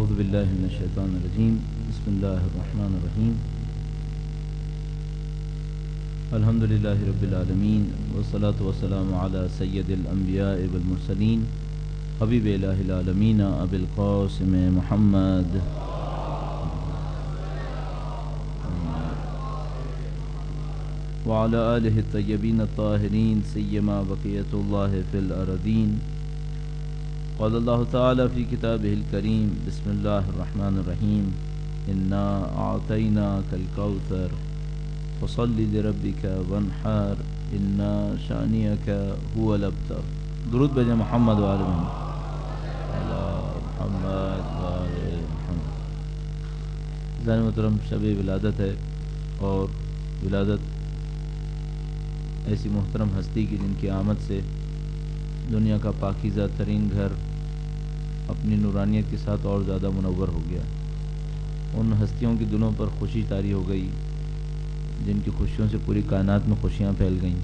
اعوذ باللہ من الشیطان الرجیم بسم اللہ الرحمن الرحیم الحمدللہ رب العالمین والصلاة والسلام علی سید الانبیاء والمرسلین حبیب الہ العالمین ابی القاسم محمد وعلى آلہ الطیبین الطاہرین سیما بقیۃ اللہ فی الارضین قال اللہ تعالی فی کتابہ الکریم بسم اللہ الرحمن الرحیم انا اعطیناک الکوثر فصل لربک وانحر انا شانئک هو الابتر. درود بھیجیں محمد و آل محمد و آل محمد. زین محترم شب ولادت ہے اور ولادت ایسی محترم ہستی کی جن کی آمد سے دنیا کا پاکیزہ ترین گھر اپنی نورانیت کے ساتھ اور زیادہ منور ہو گیا. ان ہستیوں کے دلوں پر خوشی طاری ہو گئی جن کی خوشیوں سے پوری کائنات میں خوشیاں پھیل گئیں،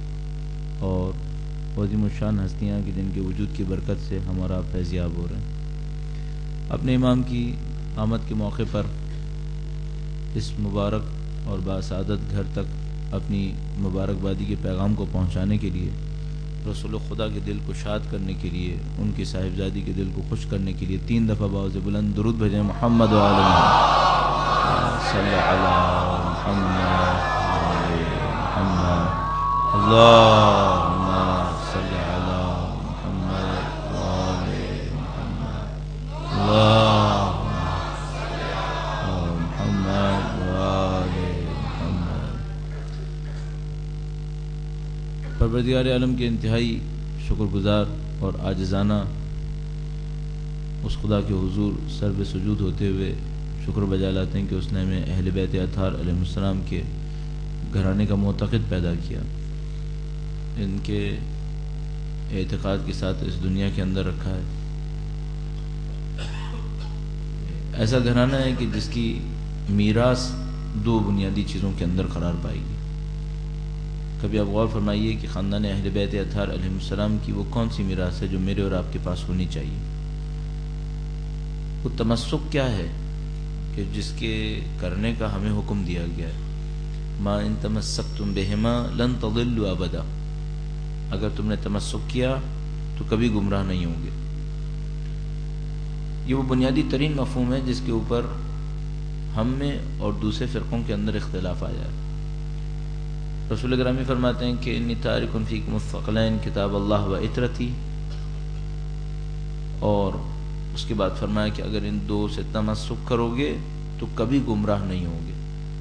اور عظیم الشان ہستیاں کہ جن کے وجود کی برکت سے ہمارا فیضیاب ہو رہے ہیں. اپنے امام کی آمد کے موقع پر اس مبارک اور باسعادت گھر تک اپنی مبارکبادی کے پیغام کو پہنچانے کے لیے، رسول خدا کے دل کو شاد کرنے کے لیے، ان کی صاحبزادی کے دل کو خوش کرنے کے لیے 3 دفعہ باوز بلند درود بھیجیں محمد و آل محمد صلی علی محمد محمد اللہم صلی علی محمد و آل محمد اللہم صلی علی محمد و آل محمد. پروردگار عالم کے انتہائی شکر گزار اور عاجزانہ اس خدا کے حضور سر بے سجود ہوتے ہوئے شکر بجا لاتے ہیں کہ اس نے ہمیں اہل بیت اطہار علیہ السلام کے گھرانے کا معتقد پیدا کیا، ان کے اعتقاد کے ساتھ اس دنیا کے اندر رکھا ہے. ایسا گھرانہ ہے کہ جس کی میراث 2 بنیادی چیزوں کے اندر قرار پائے گی. کبھی آپ غور فرمائیے کہ خاندان اہل بیت اطہار علیہ السلام کی وہ کون سی میراث ہے جو میرے اور آپ کے پاس ہونی چاہیے. وہ تمسک کیا ہے کہ جس کے کرنے کا ہمیں حکم دیا گیا ہے. ما ان تمسکتم بہما لن تضلوا ابدا. اگر تم نے تمسک کیا تو کبھی گمراہ نہیں ہوں گے. یہ وہ بنیادی ترین مفہوم ہے جس کے اوپر ہم میں اور دوسرے فرقوں کے اندر اختلاف آیا ہے. رسول گرامی فرماتے ہیں کہ انی تارک فیکم الثقلین کتاب اللہ و اطرتی، اور اس کے بعد فرمایا کہ اگر ان 2 سے تمسک کرو گے تو کبھی گمراہ نہیں ہوں گے.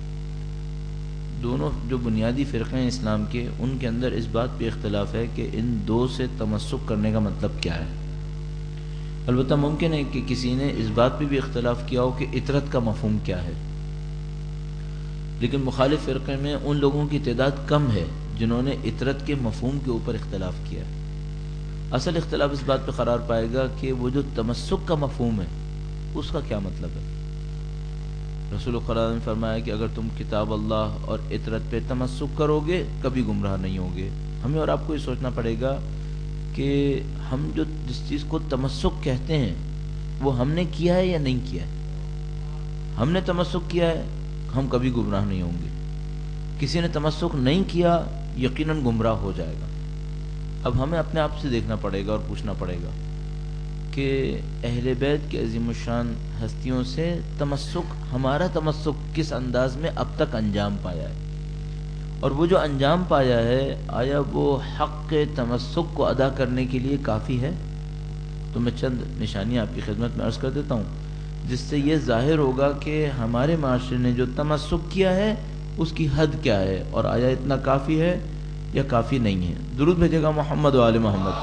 دونوں جو بنیادی فرقے ہیں اسلام کے، ان کے اندر اس بات پہ اختلاف ہے کہ ان 2 سے تمسک کرنے کا مطلب کیا ہے. البتہ ممکن ہے کہ کسی نے اس بات پہ بھی اختلاف کیا ہو کہ اطرت کا مفہوم کیا ہے، لیکن مخالف فرقے میں ان لوگوں کی تعداد کم ہے جنہوں نے اطرت کے مفہوم کے اوپر اختلاف کیا ہے. اصل اختلاف اس بات پہ قرار پائے گا کہ وہ جو تمسک کا مفہوم ہے اس کا کیا مطلب ہے. رسول خدا نے فرمایا کہ اگر تم کتاب اللہ اور اطرت پہ تمسک کرو گے کبھی گمراہ نہیں ہوگے. ہمیں اور آپ کو یہ سوچنا پڑے گا کہ ہم جو جس چیز کو تمسک کہتے ہیں وہ ہم نے کیا ہے یا نہیں کیا ہے. ہم نے تمسک کیا ہے، ہم کبھی گمراہ نہیں ہوں گے. کسی نے تمسک نہیں کیا یقیناً گمراہ ہو جائے گا. اب ہمیں اپنے آپ سے دیکھنا پڑے گا اور پوچھنا پڑے گا کہ اہل بیت کے عظیم الشان ہستیوں سے تمسک، ہمارا تمسک کس انداز میں اب تک انجام پایا ہے، اور وہ جو انجام پایا ہے آیا وہ حق تمسک کو ادا کرنے کے لیے کافی ہے. تو میں چند نشانیاں آپ کی خدمت میں عرض کر دیتا ہوں جس سے یہ ظاہر ہوگا کہ ہمارے معاشرے نے جو تمسک کیا ہے اس کی حد کیا ہے، اور آیا اتنا کافی ہے یا کافی نہیں ہے. درود بھیجے گا محمد و آل محمد.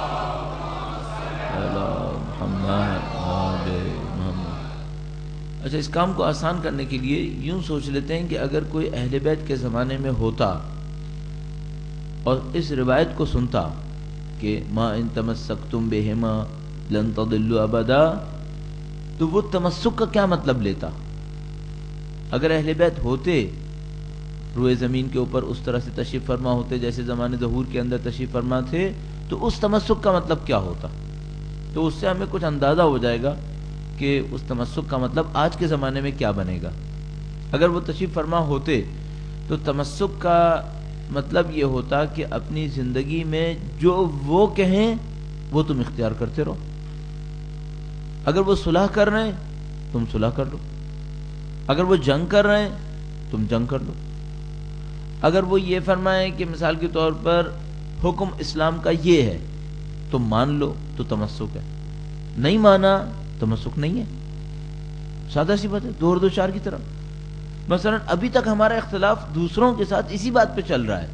اچھا، اس کام کو آسان کرنے کے لیے یوں سوچ لیتے ہیں کہ اگر کوئی اہل بیت کے زمانے میں ہوتا اور اس روایت کو سنتا کہ ما ان تمسکتم بہما لن تضلوا ابدا، تو وہ تمسک کا کیا مطلب لیتا. اگر اہل بیت ہوتے، روئے زمین کے اوپر اس طرح سے تشریف فرما ہوتے جیسے زمانے ظہور کے اندر تشریف فرما تھے، تو اس تمسک کا مطلب کیا ہوتا. تو اس سے ہمیں کچھ اندازہ ہو جائے گا کہ اس تمسک کا مطلب آج کے زمانے میں کیا بنے گا. اگر وہ تشریف فرما ہوتے تو تمسک کا مطلب یہ ہوتا کہ اپنی زندگی میں جو وہ کہیں وہ تم اختیار کرتے رہو. اگر وہ صلح کر رہے ہیں تم صلح کر لو، اگر وہ جنگ کر رہے ہیں تم جنگ کر لو. اگر وہ یہ فرمائیں کہ مثال کے طور پر حکم اسلام کا یہ ہے تم مان لو تو تمسک ہے، نہیں مانا تمسک نہیں ہے. سادہ سی بات ہے، دو اور دو چار کی طرح. مثلا ابھی تک ہمارا اختلاف دوسروں کے ساتھ اسی بات پہ چل رہا ہے.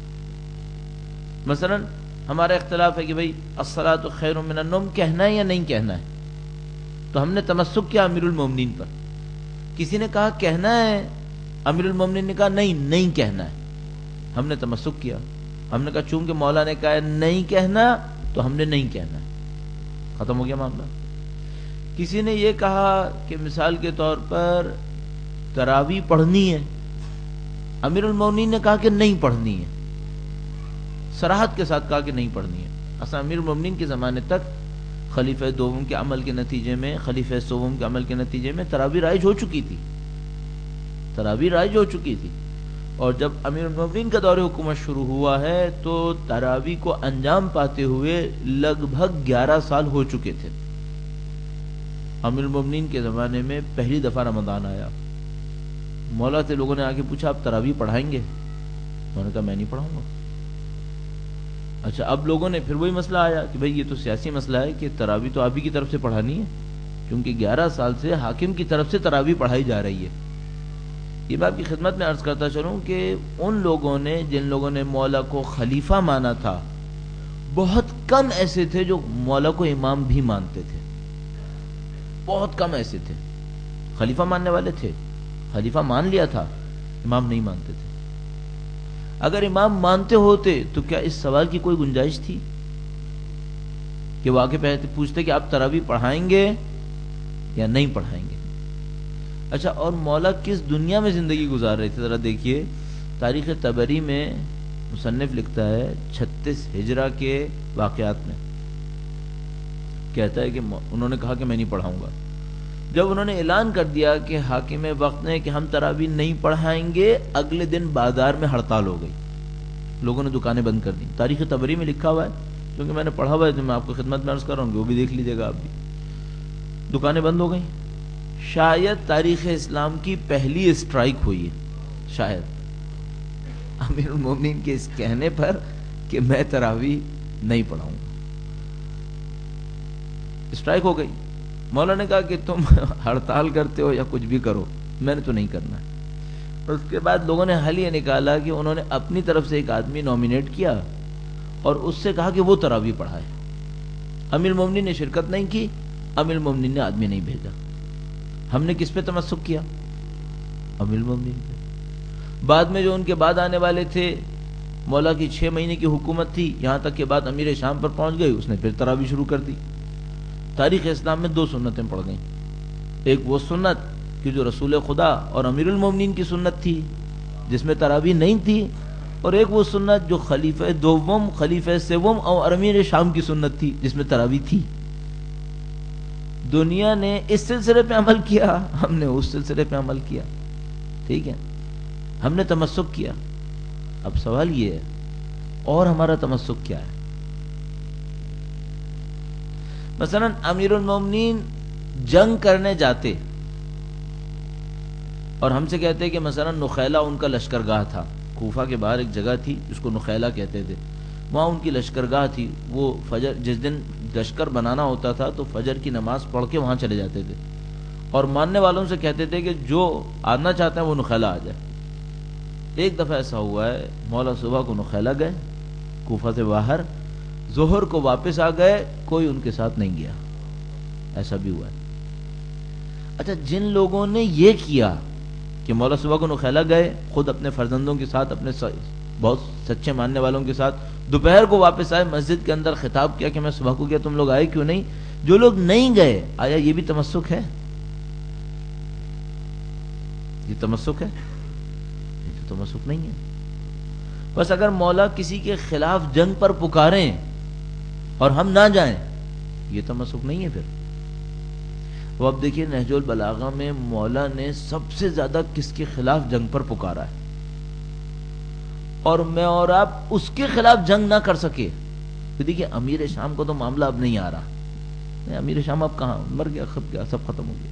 مثلا ہمارا اختلاف ہے کہ بھئی الصلاۃ خیر من النوم کہنا ہے یا نہیں کہنا ہے، تو ہم نے تمسک کیا امیر المومنین پر. کسی نے کہا کہنا ہے، امیر المومنین نے کہا نہیں کہنا ہے، ہم نے تمسک کیا. ہم نے کہا چونکہ مولا نے کہا ہے نہیں کہنا تو ہم نے نہیں کہنا ہے، ختم ہو گیا معاملہ. کسی نے یہ کہا کہ مثال کے طور پر تراویح پڑھنی ہے، امیر المومنین نے کہا کہ نہیں پڑھنی ہے، صراحت کے ساتھ کہا کہ نہیں پڑھنی ہے. اصلا امیر المومنین کے زمانے تک خلیفہ دوم کے عمل کے نتیجے میں، خلیفہ سوم کے عمل کے نتیجے میں تراویح رائج ہو چکی تھی، تراویح رائج ہو چکی تھی. اور جب امیر المومنین کا دور حکومت شروع ہوا ہے تو تراویح کو انجام پاتے ہوئے لگ بھگ 11 سال ہو چکے تھے. امیر المومنین کے زمانے میں پہلی دفعہ رمضان آیا، مولا سے لوگوں نے آ کے پوچھا آپ تراویح پڑھائیں گے؟ انہوں نے کہا میں نہیں پڑھاؤں گا. اچھا اب لوگوں نے پھر وہی مسئلہ آیا کہ بھئی یہ تو سیاسی مسئلہ ہے کہ تراویح تو آپ ہی کی طرف سے پڑھانی ہے، کیونکہ 11 سال سے حاکم کی طرف سے تراویح پڑھائی جا رہی ہے. یہ بات کی خدمت میں عرض کرتا چلوں کہ ان لوگوں نے جن لوگوں نے مولا کو خلیفہ مانا تھا، بہت کم ایسے تھے جو مولا کو امام بھی مانتے تھے. بہت کم ایسے تھے. خلیفہ ماننے والے تھے، خلیفہ مان لیا تھا، امام نہیں مانتے تھے. اگر امام مانتے ہوتے تو کیا اس سوال کی کوئی گنجائش تھی کہ وہ آگے پوچھتے کہ آپ تراویح پڑھائیں گے یا نہیں پڑھائیں گے؟ اچھا اور مولا کس دنیا میں زندگی گزار رہے تھے ذرا دیکھیے. تاریخ طبری میں مصنف لکھتا ہے 36 ہجرہ کے واقعات میں کہتا ہے کہ انہوں نے کہا کہ میں نہیں پڑھاؤں گا. جب انہوں نے اعلان کر دیا کہ حاکم وقت نے کہ ہم تراویح نہیں پڑھائیں گے، اگلے دن بازار میں ہڑتال ہو گئی، لوگوں نے دکانیں بند کر دی. تاریخ طبری میں لکھا ہوا ہے، کیونکہ میں نے پڑھا ہوا ہے تو میں آپ کو خدمت میں عرض کر رہا ہوں، وہ بھی دیکھ لیجیے گا آپ بھی. دکانیں بند ہو گئیں. شاید تاریخ اسلام کی پہلی اسٹرائک ہوئی ہے، شاید امیر المومنین کے اس کہنے پر کہ میں تراویح نہیں پڑھاؤں گا. اسٹرائک ہو گئی. مولا نے کہا کہ تم ہڑتال کرتے ہو یا کچھ بھی کرو، میں نے تو نہیں کرنا. اور اس کے بعد لوگوں نے حل یہ نکالا کہ انہوں نے اپنی طرف سے ایک آدمی نومینیٹ کیا اور اس سے کہا کہ وہ تراویح پڑھائے. امیر المومنین نے شرکت نہیں کی، امیر المومنین نے آدمی نہیں بھیجا. ہم نے کس پہ تمسک کیا؟ امیر المومنین پہ. بعد میں جو ان کے بعد آنے والے تھے، مولا کی 6 مہینے کی حکومت تھی، یہاں تک کہ بعد امیر شام پر پہنچ گئی، اس نے پھر تراویح شروع کر دی. تاریخ اسلام میں 2 سنتیں پڑ گئیں. ایک وہ سنت کہ جو رسول خدا اور امیر المومنین کی سنت تھی جس میں تراویح نہیں تھی، اور ایک وہ سنت جو خلیفہ دوم، خلیفہ سوم اور امیر شام کی سنت تھی جس میں تراویح تھی. دنیا نے اس سلسلے پہ عمل کیا، ہم نے اس سلسلے پہ عمل کیا. ٹھیک ہے، ہم نے تمسک کیا. اب سوال یہ ہے اور ہمارا تمسک کیا ہے؟ مثلا امیر المومنین جنگ کرنے جاتے اور ہم سے کہتے کہ مثلا نخیلہ ان کا لشکرگاہ تھا، کوفہ کے باہر ایک جگہ تھی جس کو نخیلہ کہتے تھے، وہاں ان کی لشکرگاہ تھی. وہ فجر جس دن لشکر بنانا ہوتا تھا تو فجر کی نماز پڑھ کے وہاں چلے جاتے تھے اور ماننے والوں سے کہتے تھے کہ جو آنا چاہتے ہیں وہ نخیلہ آ جائے. ایک دفعہ ایسا ہوا ہے، مولا صبح کو نخیلہ گئے کوفہ سے باہر، ظہر کو واپس آ گئے، کوئی ان کے ساتھ نہیں گیا. ایسا بھی ہوا ہے. اچھا جن لوگوں نے یہ کیا کہ مولا صبح کو نخیلہ گئے، خود اپنے فرزندوں کے ساتھ، اپنے بہت سچے ماننے والوں کے ساتھ، دوپہر کو واپس آئے، مسجد کے اندر خطاب کیا کہ میں صبح کو گیا، تم لوگ آئے کیوں نہیں؟ جو لوگ نہیں گئے، آیا یہ بھی تمسک ہے؟ یہ تمسک ہے؟ یہ تو تمسک نہیں ہے. بس اگر مولا کسی کے خلاف جنگ پر پکاریں اور ہم نہ جائیں، یہ تمسک نہیں ہے. پھر وہ اب دیکھیے نہج البلاغہ میں مولا نے سب سے زیادہ کس کے خلاف جنگ پر پکارا ہے، اور میں اور آپ اس کے خلاف جنگ نہ کر سکے. تو دیکھیے امیر شام کو تو معاملہ اب نہیں آ رہا، امیر شام اب کہاں، مر گیا، خط گیا، سب ختم ہو گیا.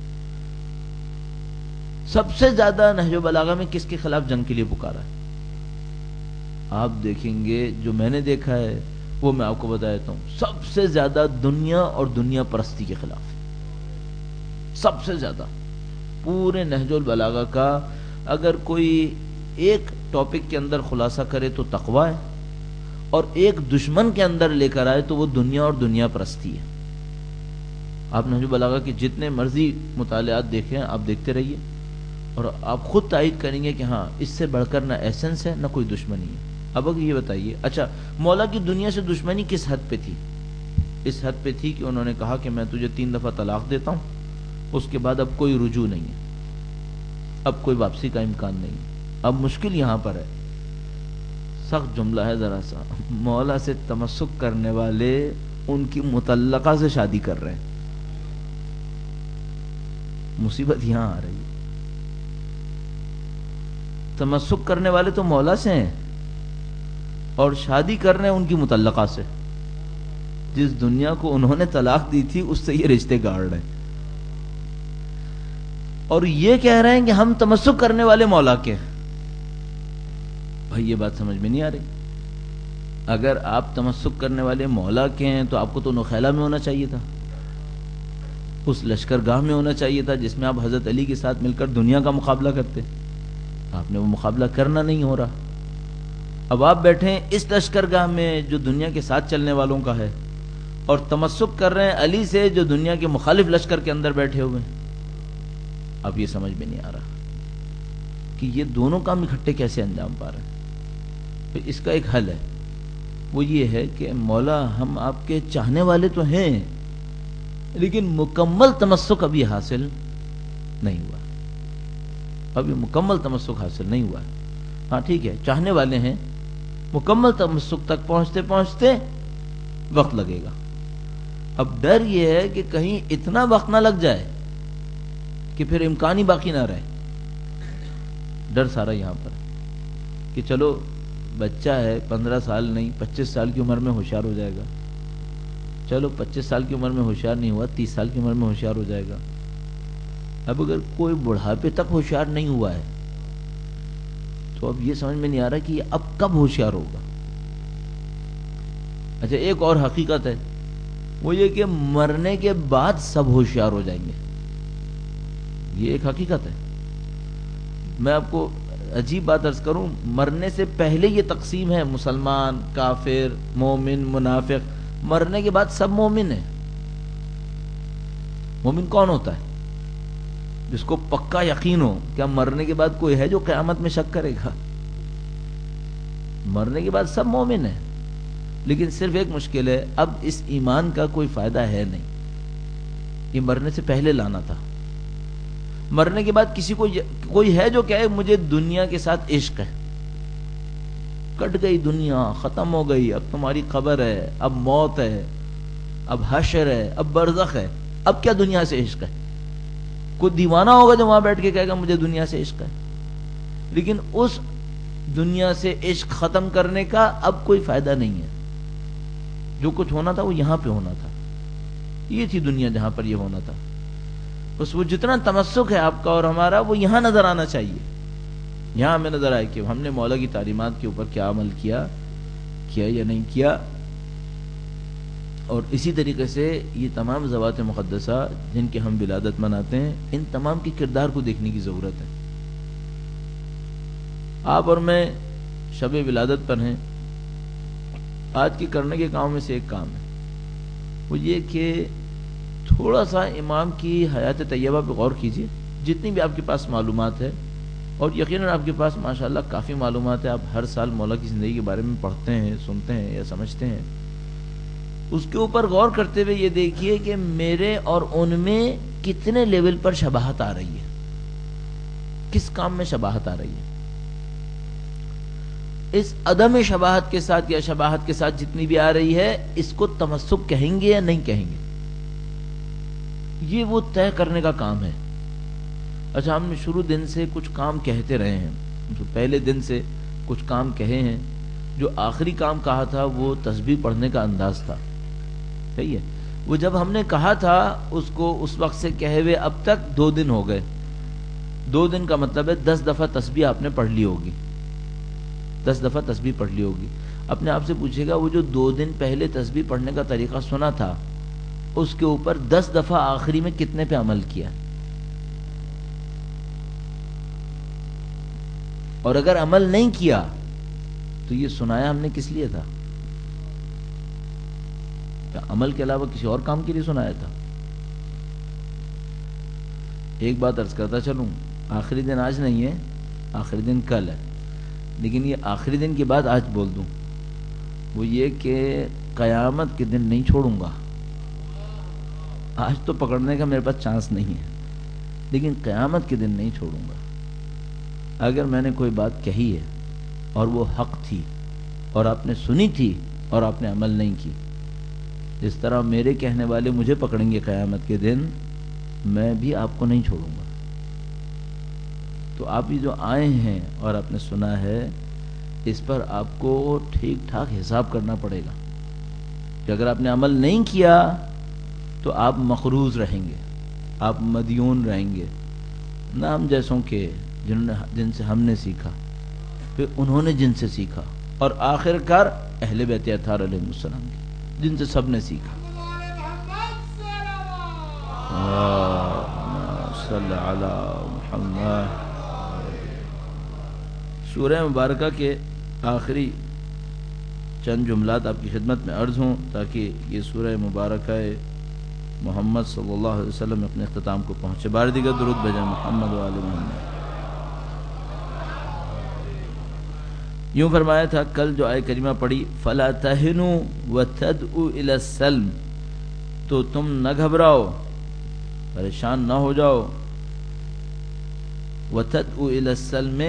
سب سے زیادہ نہج البلاغہ میں کس کے خلاف جنگ کے لیے پکارا ہے؟ آپ دیکھیں گے جو میں نے دیکھا ہے وہ میں آپ کو بتا دیتا ہوں، سب سے زیادہ دنیا اور دنیا پرستی کے خلاف، سب سے زیادہ. پورے نہج البلاغہ کا اگر کوئی ایک ٹاپک کے اندر خلاصہ کرے تو تقویٰ ہے، اور ایک دشمن کے اندر لے کر آئے تو وہ دنیا اور دنیا پرستی ہے. آپ نہج البلاغہ کے جتنے مرضی مطالعات دیکھیں، آپ دیکھتے رہیے اور آپ خود تائید کریں گے کہ ہاں اس سے بڑھ کر نہ ایسنس ہے نہ کوئی دشمنی ہے. اب اگر یہ بتائیے، اچھا مولا کی دنیا سے دشمنی کس حد پہ تھی؟ اس حد پہ تھی کہ انہوں نے کہا کہ میں تجھے 3 دفعہ طلاق دیتا ہوں، اس کے بعد اب کوئی رجوع نہیں ہے، اب کوئی واپسی کا امکان نہیں ہے. اب مشکل یہاں پر ہے، سخت جملہ ہے ذرا سا، مولا سے تمسک کرنے والے ان کی مطلقہ سے شادی کر رہے ہیں. مصیبت یہاں آ رہی ہے. تمسک کرنے والے تو مولا سے ہیں اور شادی کر رہے ہیں ان کی مطلقہ سے. جس دنیا کو انہوں نے طلاق دی تھی اس سے یہ رشتے گاڑ رہے ہیں، اور یہ کہہ رہے ہیں کہ ہم تمسک کرنے والے مولا کے. بھائی یہ بات سمجھ میں نہیں آ رہی. اگر آپ تمسک کرنے والے مولا کے ہیں تو آپ کو تو نخیلہ میں ہونا چاہیے تھا، اس لشکر گاہ میں ہونا چاہیے تھا جس میں آپ حضرت علی کے ساتھ مل کر دنیا کا مقابلہ کرتے. آپ نے وہ مقابلہ کرنا نہیں ہو رہا. اب آپ بیٹھے ہیں اس لشکر گاہ میں جو دنیا کے ساتھ چلنے والوں کا ہے، اور تمسک کر رہے ہیں علی سے جو دنیا کے مخالف لشکر کے اندر بیٹھے ہوئے ہیں. اب یہ سمجھ میں نہیں آ رہا کہ یہ دونوں کام اکٹھے کیسے انجام پا رہے ہیں. تو اس کا ایک حل ہے، وہ یہ ہے کہ مولا ہم آپ کے چاہنے والے تو ہیں لیکن مکمل تمسک ابھی حاصل نہیں ہوا، ابھی مکمل تمسک حاصل نہیں ہوا. ہاں ٹھیک ہے، چاہنے والے ہیں، مکمل تمسک تک پہنچتے پہنچتے وقت لگے گا. اب ڈر یہ ہے کہ کہیں اتنا وقت نہ لگ جائے کہ پھر امکان ہی باقی نہ رہے. ڈر سارا یہاں پر کہ چلو بچہ ہے 15 سال نہیں 25 سال کی عمر میں ہوشیار ہو جائے گا، چلو 25 سال کی عمر میں ہوشیار نہیں ہوا 30 سال کی عمر میں ہوشیار ہو جائے گا. اب اگر کوئی بڑھاپے تک ہوشیار نہیں ہوا ہے تو اب یہ سمجھ میں نہیں آ رہا کہ اب کب ہوشیار ہوگا. اچھا ایک اور حقیقت ہے، وہ یہ کہ مرنے کے بعد سب ہوشیار ہو جائیں گے. یہ ایک حقیقت ہے. میں آپ کو عجیب بات عرض کروں، مرنے سے پہلے یہ تقسیم ہے مسلمان، کافر، مومن، منافق. مرنے کے بعد سب مومن ہیں. مومن کون ہوتا ہے؟ جس کو پکا یقین ہو کہ مرنے کے بعد کوئی ہے جو قیامت میں شک کرے گا. مرنے کے بعد سب مومن ہیں، لیکن صرف ایک مشکل ہے، اب اس ایمان کا کوئی فائدہ ہے نہیں. یہ مرنے سے پہلے لانا تھا. مرنے کے بعد کسی کو کوئی ہے جو کہے مجھے دنیا کے ساتھ عشق ہے، کٹ گئی دنیا، ختم ہو گئی، اب تمہاری قبر ہے، اب موت ہے، اب حشر ہے، اب برزخ ہے، اب کیا دنیا سے عشق ہے؟ کوئی دیوانہ ہوگا جو وہاں بیٹھ کے کہے گا مجھے دنیا سے عشق ہے. لیکن اس دنیا سے عشق ختم کرنے کا اب کوئی فائدہ نہیں ہے. جو کچھ ہونا تھا وہ یہاں پہ ہونا تھا. یہ تھی دنیا جہاں پر یہ ہونا تھا. بس وہ جتنا تمسک ہے آپ کا اور ہمارا وہ یہاں نظر آنا چاہیے. یہاں ہمیں نظر آئے کہ ہم نے مولا کی تعلیمات کے اوپر کیا عمل کیا یا نہیں کیا. اور اسی طریقے سے یہ تمام ذوات مقدسہ جن کی ہم ولادت مناتے ہیں، ان تمام کی کردار کو دیکھنے کی ضرورت ہے. آپ اور میں شب ولادت پر ہیں. آج کے کرنے کے کاموں میں سے ایک کام ہے، وہ یہ کہ تھوڑا سا امام کی حیات طیبہ پہ غور کیجیے. جتنی بھی آپ کے پاس معلومات ہے، اور یقیناً آپ کے پاس ماشاءاللہ کافی معلومات ہے، آپ ہر سال مولا کی زندگی کے بارے میں پڑھتے ہیں، سنتے ہیں یا سمجھتے ہیں. اس کے اوپر غور کرتے ہوئے یہ دیکھیے کہ میرے اور ان میں کتنے لیول پر شباہت آ رہی ہے، کس کام میں شباہت آ رہی ہے. اس عدم شباہت کے ساتھ یا شباہت کے ساتھ جتنی بھی آ رہی ہے، اس کو تمسک کہیں گے یا نہیں کہیں گے؟ یہ وہ طے کرنے کا کام ہے. اچھا ہم نے شروع دن سے کچھ کام کہتے رہے ہیں, جو پہلے دن سے کچھ کام کہے ہیں, جو آخری کام کہا تھا وہ تسبیح پڑھنے کا انداز تھا, صحیح ہے. وہ جب ہم نے کہا تھا اس کو اس وقت سے کہے ہوئے اب تک 2 دن ہو گئے. 2 دن کا مطلب ہے 10 دفعہ تسبیح آپ نے پڑھ لی ہوگی, 10 دفعہ تسبیح پڑھ لی ہوگی. اپنے آپ سے پوچھے گا وہ جو 2 دن پہلے تسبیح پڑھنے کا طریقہ سنا تھا اس کے اوپر 10 دفعہ آخری میں کتنے پہ عمل کیا, اور اگر عمل نہیں کیا تو یہ سنایا ہم نے کس لیے تھا؟ کیا عمل کے علاوہ کسی اور کام کے لیے سنایا تھا؟ ایک بات عرض کرتا چلوں, آخری دن آج نہیں ہے, آخری دن کل ہے, لیکن یہ آخری دن کی بات آج بول دوں, وہ یہ کہ قیامت کے دن نہیں چھوڑوں گا. آج تو پکڑنے کا میرے پاس چانس نہیں ہے, لیکن قیامت کے دن نہیں چھوڑوں گا. اگر میں نے کوئی بات کہی ہے اور وہ حق تھی اور آپ نے سنی تھی اور آپ نے عمل نہیں کی, جس طرح میرے کہنے والے مجھے پکڑیں گے قیامت کے دن, میں بھی آپ کو نہیں چھوڑوں گا. تو آپ یہ جو آئے ہیں اور آپ نے سنا ہے, اس پر آپ کو ٹھیک ٹھاک حساب کرنا پڑے گا کہ اگر آپ نے عمل نہیں کیا تو آپ مقروض رہیں گے, آپ مدیون رہیں گے. نہ ہم جیسوں کے جن سے ہم نے سیکھا, پھر انہوں نے جن سے سیکھا, اور آخر کار اہل بیت اطہار علیہ السلام کے, جن سے سب نے سیکھا. صلی علی محمد. سورہ مبارکہ کے آخری چند جملات آپ کی خدمت میں عرض ہوں تاکہ یہ سورہ مبارکہ محمد صلی اللہ علیہ وسلم اپنے اختتام کو پہنچے. بار دیگر درود بھیجیں محمد و آل محمد. یوں فرمایا تھا کل جو آیت کریمہ پڑھی, فلا تہنوا وتدعوا الی السلم, تو تم نہ گھبراؤ, پریشان نہ ہو جاؤ. وتدعوا الی السلم,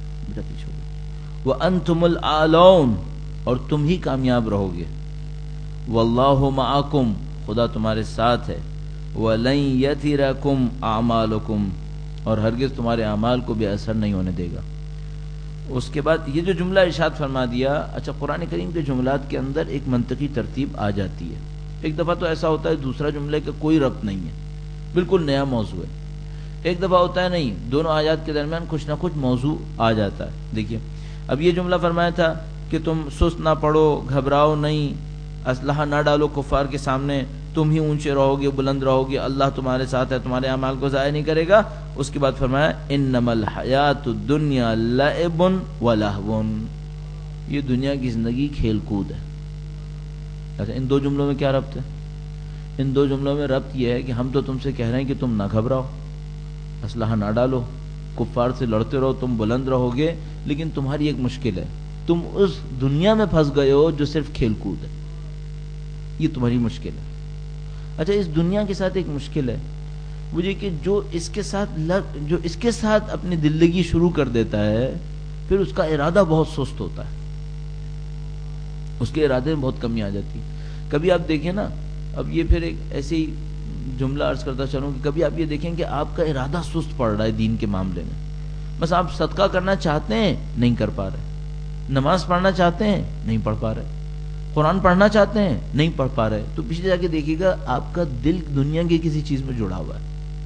وانتم الاعلون, اور تم ہی کامیاب رہو گے. واللہ معکم, خدا تمہارے ساتھ ہے. ولن یترکم اعمالکم, اور ہرگز تمہارے اعمال کو بے اثر نہیں ہونے دے گا. اس کے بعد یہ جو جملہ ارشاد فرما دیا. اچھا قرآن کریم کے جملات کے اندر ایک منطقی ترتیب آ جاتی ہے. ایک دفعہ تو ایسا ہوتا ہے دوسرا جملے کا کوئی ربط نہیں ہے, بالکل نیا موضوع ہے. ایک دفعہ ہوتا ہے نہیں, دونوں آیات کے درمیان کچھ نہ کچھ موضوع آ جاتا ہے. دیکھیے اب یہ جملہ فرمایا تھا کہ تم سست نہ پڑو, گھبراؤ نہیں, اسلحہ نہ ڈالو کفار کے سامنے, تم ہی اونچے رہو گے, بلند رہو گے, اللہ تمہارے ساتھ ہے, تمہارے اعمال کو ضائع نہیں کرے گا. اس کے بعد فرمایا انما الحیات الدنیا لعب ولہو, یہ دنیا کی زندگی کھیل کود ہے. اچھا ان دو جملوں میں کیا ربط ہے؟ ان دو جملوں میں ربط یہ ہے کہ ہم تو تم سے کہہ رہے ہیں کہ تم نہ گھبراؤ, اسلحہ نہ ڈالو, کفار سے لڑتے رہو, تم بلند رہو گے, لیکن تمہاری ایک مشکل ہے, تم اس دنیا میں پھنس گئے ہو جو صرف کھیل کود ہے. یہ تمہاری مشکل ہے. اچھا اس دنیا کے ساتھ ایک مشکل ہے وہ یہ کہ جو اس کے ساتھ اپنی زندگی شروع کر دیتا ہے پھر اس کا ارادہ بہت سست ہوتا ہے, اس کے ارادے میں بہت کمی آ جاتی ہے. کبھی آپ دیکھیں نا, اب یہ پھر ایک ایسی جملہ عرض کرتا چلوں کہ کبھی آپ یہ دیکھیں کہ آپ کا ارادہ سست پڑ رہا ہے دین کے معاملے میں. بس آپ صدقہ کرنا چاہتے ہیں نہیں کر پا رہے, نماز پڑھنا چاہتے ہیں نہیں پڑھ پا رہے, قرآن پڑھنا چاہتے ہیں نہیں پڑھ پا رہے, تو پیچھے جا کے دیکھیے گا آپ کا دل دنیا کی کسی چیز میں جڑا ہوا ہے.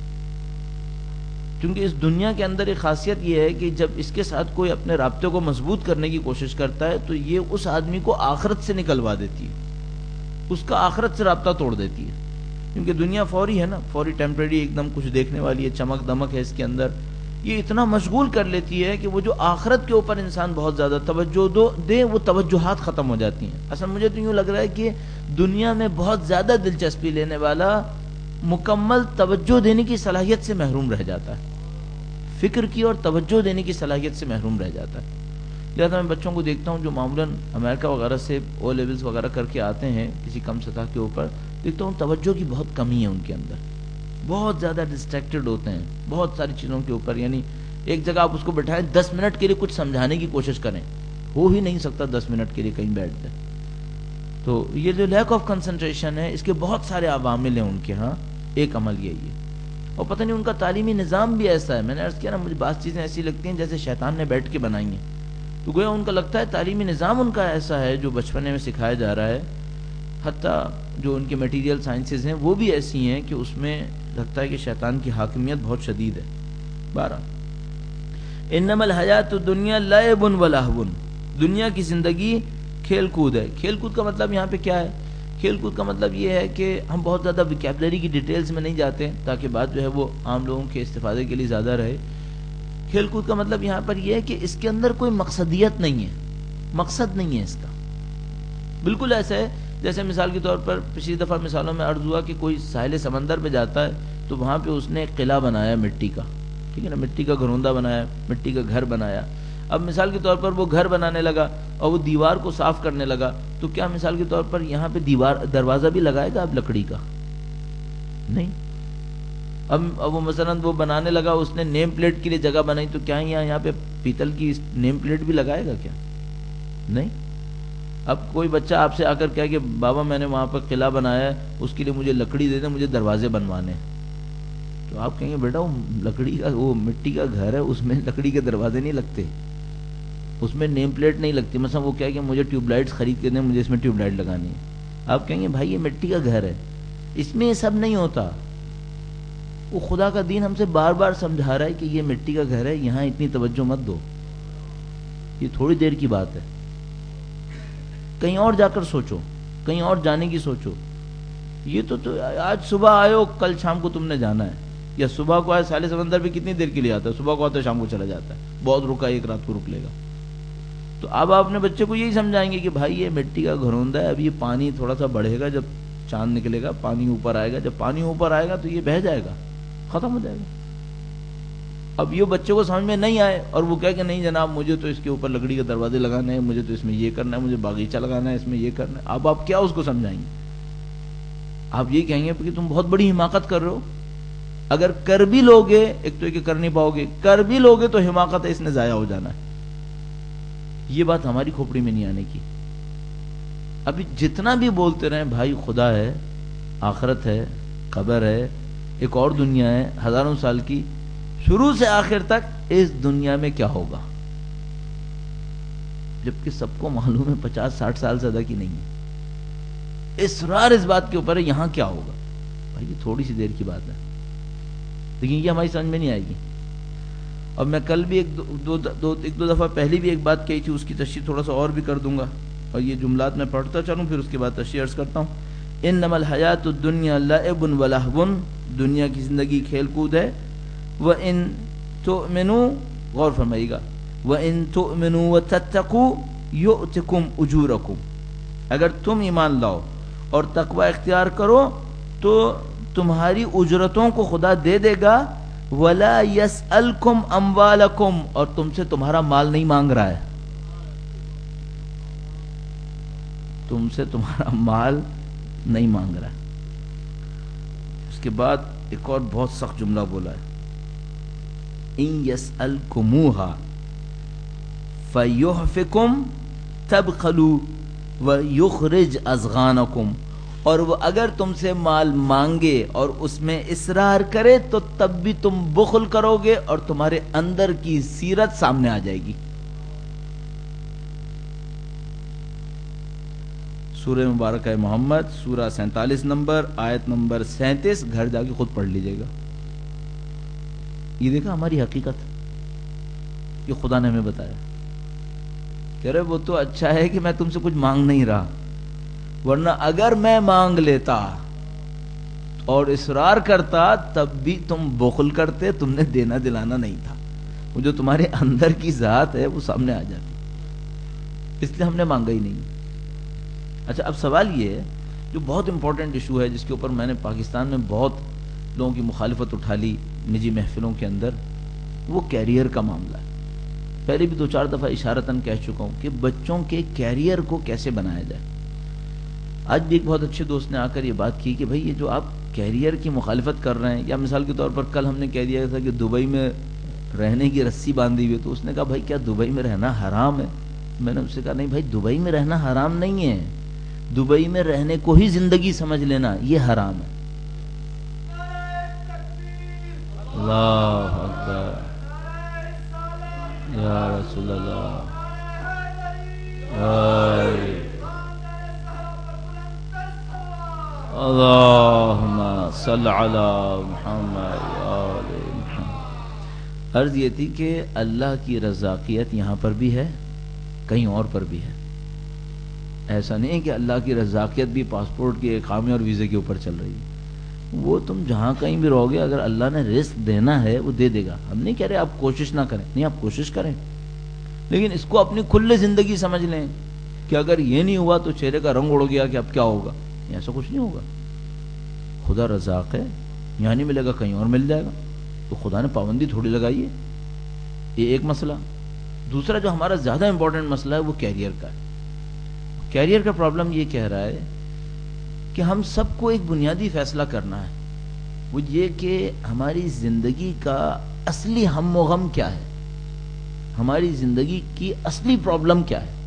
کیونکہ اس دنیا کے اندر ایک خاصیت یہ ہے کہ جب اس کے ساتھ کوئی اپنے رابطے کو مضبوط کرنے کی کوشش کرتا ہے تو یہ اس آدمی کو آخرت سے نکلوا دیتی ہے, اس کا آخرت سے رابطہ توڑ دیتی ہے. کیونکہ دنیا فوری ہے نا, فوری ٹیمپریری, ایک دم کچھ دیکھنے والی ہے, چمک دمک ہے اس کے اندر. یہ اتنا مشغول کر لیتی ہے کہ وہ جو آخرت کے اوپر انسان بہت زیادہ توجہ دے وہ توجہات ختم ہو جاتی ہیں. اصل مجھے تو یوں لگ رہا ہے کہ دنیا میں بہت زیادہ دلچسپی لینے والا مکمل توجہ دینے کی صلاحیت سے محروم رہ جاتا ہے, فکر کی اور توجہ دینے کی صلاحیت سے محروم رہ جاتا ہے. لہٰذا میں بچوں کو دیکھتا ہوں جو معمولاً امریکہ وغیرہ سے او لیولز وغیرہ کر کے آتے ہیں کسی کم سطح کے اوپر, دیکھتا ہوں توجہ کی بہت کمی ہے ان کے اندر, بہت زیادہ ڈسٹریکٹڈ ہوتے ہیں بہت ساری چیزوں کے اوپر. یعنی ایک جگہ آپ اس کو بٹھائیں 10 منٹ کے لیے کچھ سمجھانے کی کوشش کریں, ہو ہی نہیں سکتا 10 منٹ کے لیے کہیں بیٹھ جائے. تو یہ جو لیک آف کنسنٹریشن ہے اس کے بہت سارے عوامل ہیں ان کے ہاں, ایک عمل یہی ہے. اور پتہ نہیں ان کا تعلیمی نظام بھی ایسا ہے. میں نے عرض کیا نا مجھے بعض چیزیں ایسی لگتی ہیں جیسے شیطان نے بیٹھ کے بنائی ہیں. تو گویا ان کا لگتا ہے تعلیمی نظام ان کا ایسا ہے جو بچپنے میں سکھایا جا رہا ہے. حتیٰ جو ان کے میٹیریل سائنسز ہیں وہ بھی ایسی ہیں کہ اس میں لگتا ہے کہ شیطان کی حاکمیت بہت شدید ہے. 12 انما الحیات الدنیا لعب و لہو، دنیا کی زندگی کھیل کود ہے. کھیل کود کا مطلب یہاں پہ کیا ہے؟ کھیل کود کا مطلب یہ ہے کہ ہم بہت زیادہ ویکیبلری کی ڈیٹیلز میں نہیں جاتے تاکہ بات جو ہے وہ عام لوگوں کے استفادے کے لیے زیادہ رہے. کھیل کود کا مطلب یہاں پر یہ ہے کہ اس کے اندر کوئی مقصدیت نہیں ہے، مقصد نہیں ہے اس کا. بالکل ایسا ہے جیسے مثال کے طور پر پچھلی دفعہ مثالوں میں عرض ہوا کہ کوئی ساحل سمندر پہ جاتا ہے تو وہاں پہ اس نے ایک قلعہ بنایا مٹی کا، ٹھیک ہے نا، مٹی کا گھروندہ بنایا، مٹی کا گھر بنایا. اب مثال کے طور پر وہ گھر بنانے لگا اور وہ دیوار کو صاف کرنے لگا تو کیا مثال کے طور پر یہاں پہ دروازہ بھی لگائے گا اب لکڑی کا؟ نہیں. اب وہ مثلا وہ بنانے لگا، اس نے نیم پلیٹ کے لیے جگہ بنائی تو کیا یہاں پہ پیتل کی نیم پلیٹ بھی لگائے گا کیا؟ نہیں. اب کوئی بچہ آپ سے آ کر کہے کہ بابا میں نے وہاں پر قلعہ بنایا ہے، اس کے لیے مجھے لکڑی دے دیں، مجھے دروازے بنوانے، تو آپ کہیں گے بیٹا وہ لکڑی کا، وہ مٹی کا گھر ہے، اس میں لکڑی کے دروازے نہیں لگتے، اس میں نیم پلیٹ نہیں لگتی. مثلا وہ کہے کہ مجھے ٹیوب لائٹس خرید کے دیں، مجھے اس میں ٹیوب لائٹ لگانی ہے. آپ کہیں گے بھائی یہ مٹی کا گھر ہے، اس میں یہ سب نہیں ہوتا. وہ خدا کا دین ہم سے بار بار سمجھا رہا ہے کہ یہ مٹی کا گھر ہے، یہاں اتنی توجہ مت دو، یہ تھوڑی دیر کی بات ہے، کہیں اور جا کر سوچو، کہیں اور جانے کی سوچو. یہ تو آج صبح آئے ہو، کل شام کو تم نے جانا ہے، یا صبح کو آئے ساحل سمندر بھی کتنی دیر کے لیے آتا ہے، صبح کو آتا ہے شام کو چلا جاتا ہے، بہت رکا ایک رات کو رک لے گا. تو اب آپ اپنے بچے کو یہی سمجھائیں گے کہ بھائی یہ مٹی کا گھروندہ ہے، اب یہ پانی تھوڑا سا بڑھے گا، جب چاند نکلے گا پانی اوپر آئے گا، جب پانی اوپر آئے گا تو یہ بہہ جائے گا، ختم ہو جائے گا. اب یہ بچے کو سمجھ میں نہیں آئے اور وہ کہے کہ نہیں جناب مجھے تو اس کے اوپر لکڑی کے دروازے لگانے ہیں، مجھے تو اس میں یہ کرنا ہے، مجھے باغیچہ لگانا ہے، اس میں یہ کرنا ہے. اب آپ کیا اس کو سمجھائیں گے؟ آپ یہ کہیں گے کہ تم بہت بڑی حماقت کر رہے ہو. اگر کر بھی لوگے، ایک تو یہ کہ کر نہیں پاؤ گے، کر بھی لوگے تو حماقت ہے، اس نے ضائع ہو جانا ہے. یہ بات ہماری کھوپڑی میں نہیں آنے کی. ابھی جتنا بھی بولتے رہیں بھائی خدا ہے، آخرت ہے، قبر ہے، ایک اور دنیا ہے ہزاروں سال کی، شروع سے آخر تک اس دنیا میں کیا ہوگا، جبکہ سب کو معلوم ہے 50-60 سال سے زیادہ کی نہیں ہے. اصرار اس بات کے اوپر ہے یہاں کیا ہوگا. بھائی یہ تھوڑی سی دیر کی بات ہے، لیکن یہ ہماری سمجھ میں نہیں آئے گی. اور میں کل بھی ایک دو دفعہ پہلی بھی ایک بات کہی تھی، اس کی تشریح تھوڑا سا اور بھی کر دوں گا، اور یہ جملات میں پڑھتا چلوں پھر اس کے بعد تشریح عرض کرتا ہوں. انما الحیات الدنیا لعب و لہو، دنیا کی زندگی کھیل کود ہے. وَإِن تُؤْمِنُوا، غور فرمائیے گا، وَإِن تُؤْمِنُوا وَتَتَّقُوا يُؤْتِكُمْ أُجُورَكُمْ، اگر تم ایمان لاؤ اور تقوی اختیار کرو تو تمہاری اجرتوں کو خدا دے دے گا. وَلَا يَسْأَلْكُمْ أَمْوَالَكُمْ، اور تم سے تمہارا مال نہیں مانگ رہا ہے، تم سے تمہارا مال نہیں مانگ رہا ہے. اس کے بعد ایک اور بہت سخت جملہ بولا ہے، ان يسألكموها فيحفكم تبخلوا ويخرج اضغانكم، اور وہ اگر تم سے مال مانگے اور اس میں اصرار کرے تو تب بھی تم بخل کرو گے اور تمہارے اندر کی سیرت سامنے آ جائے گی. سورہ مبارکہ محمد، سورہ 47 نمبر، آیت نمبر 37، گھر جا کے خود پڑھ لیجئے گا. یہ دیکھا ہماری حقیقت، یہ خدا نے ہمیں بتایا. کہہ رہے وہ تو اچھا ہے کہ میں تم سے کچھ مانگ نہیں رہا، ورنہ اگر میں مانگ لیتا اور اصرار کرتا تب بھی تم بخل کرتے، تم نے دینا دلانا نہیں تھا. وہ جو تمہارے اندر کی ذات ہے وہ سامنے آ جاتی، اس لیے ہم نے مانگا ہی نہیں. اچھا اب سوال یہ ہے جو بہت امپورٹنٹ ایشو ہے، جس کے اوپر میں نے پاکستان میں بہت لوگوں کی مخالفت اٹھا لی نجی محفلوں کے اندر، وہ کیریئر کا معاملہ ہے. پہلے بھی 2-4 دفعہ اشارتاً کہہ چکا ہوں کہ بچوں کے کیریئر کو کیسے بنایا جائے. آج بھی ایک بہت اچھے دوست نے آ کر یہ بات کی کہ بھئی یہ جو آپ کیریئر کی مخالفت کر رہے ہیں، یا مثال کے طور پر کل ہم نے کہہ دیا تھا کہ دبئی میں رہنے کی رسی باندھی ہوئی، تو اس نے کہا بھائی کیا دبئی میں رہنا حرام ہے؟ میں نے اس سے کہا نہیں بھائی، دبئی میں رہنا حرام نہیں ہے، دبئی میں رہنے کو ہی زندگی سمجھ لینا یہ حرام ہے. اللہ اکبر یا رسول اللہ. اللہم صل علی محمد آل محمد. عرض یہ تھی کہ اللہ کی رزاقیت یہاں پر بھی ہے، کہیں اور پر بھی ہے. ایسا نہیں کہ اللہ کی رزاقیت بھی پاسپورٹ کی اقامے اور ویزے کے اوپر چل رہی ہے. وہ تم جہاں کہیں بھی رہو گے، اگر اللہ نے رزق دینا ہے وہ دے دے گا. ہم نہیں کہہ رہے آپ کوشش نہ کریں، نہیں آپ کوشش کریں، لیکن اس کو اپنی کھلے زندگی سمجھ لیں کہ اگر یہ نہیں ہوا تو چہرے کا رنگ اڑ گیا کہ اب کیا ہوگا. ایسا کچھ نہیں ہوگا. خدا رزاق ہے، یہاں نہیں ملے گا کہیں اور مل جائے گا. تو خدا نے پابندی تھوڑی لگائی ہے. یہ ایک مسئلہ. دوسرا جو ہمارا زیادہ امپورٹنٹ مسئلہ ہے وہ کیریئر کا ہے. کیریئر کا پرابلم یہ کہہ رہا ہے کہ ہم سب کو ایک بنیادی فیصلہ کرنا ہے، وہ یہ کہ ہماری زندگی کا اصلی ہم و غم کیا ہے، ہماری زندگی کی اصلی پرابلم کیا ہے.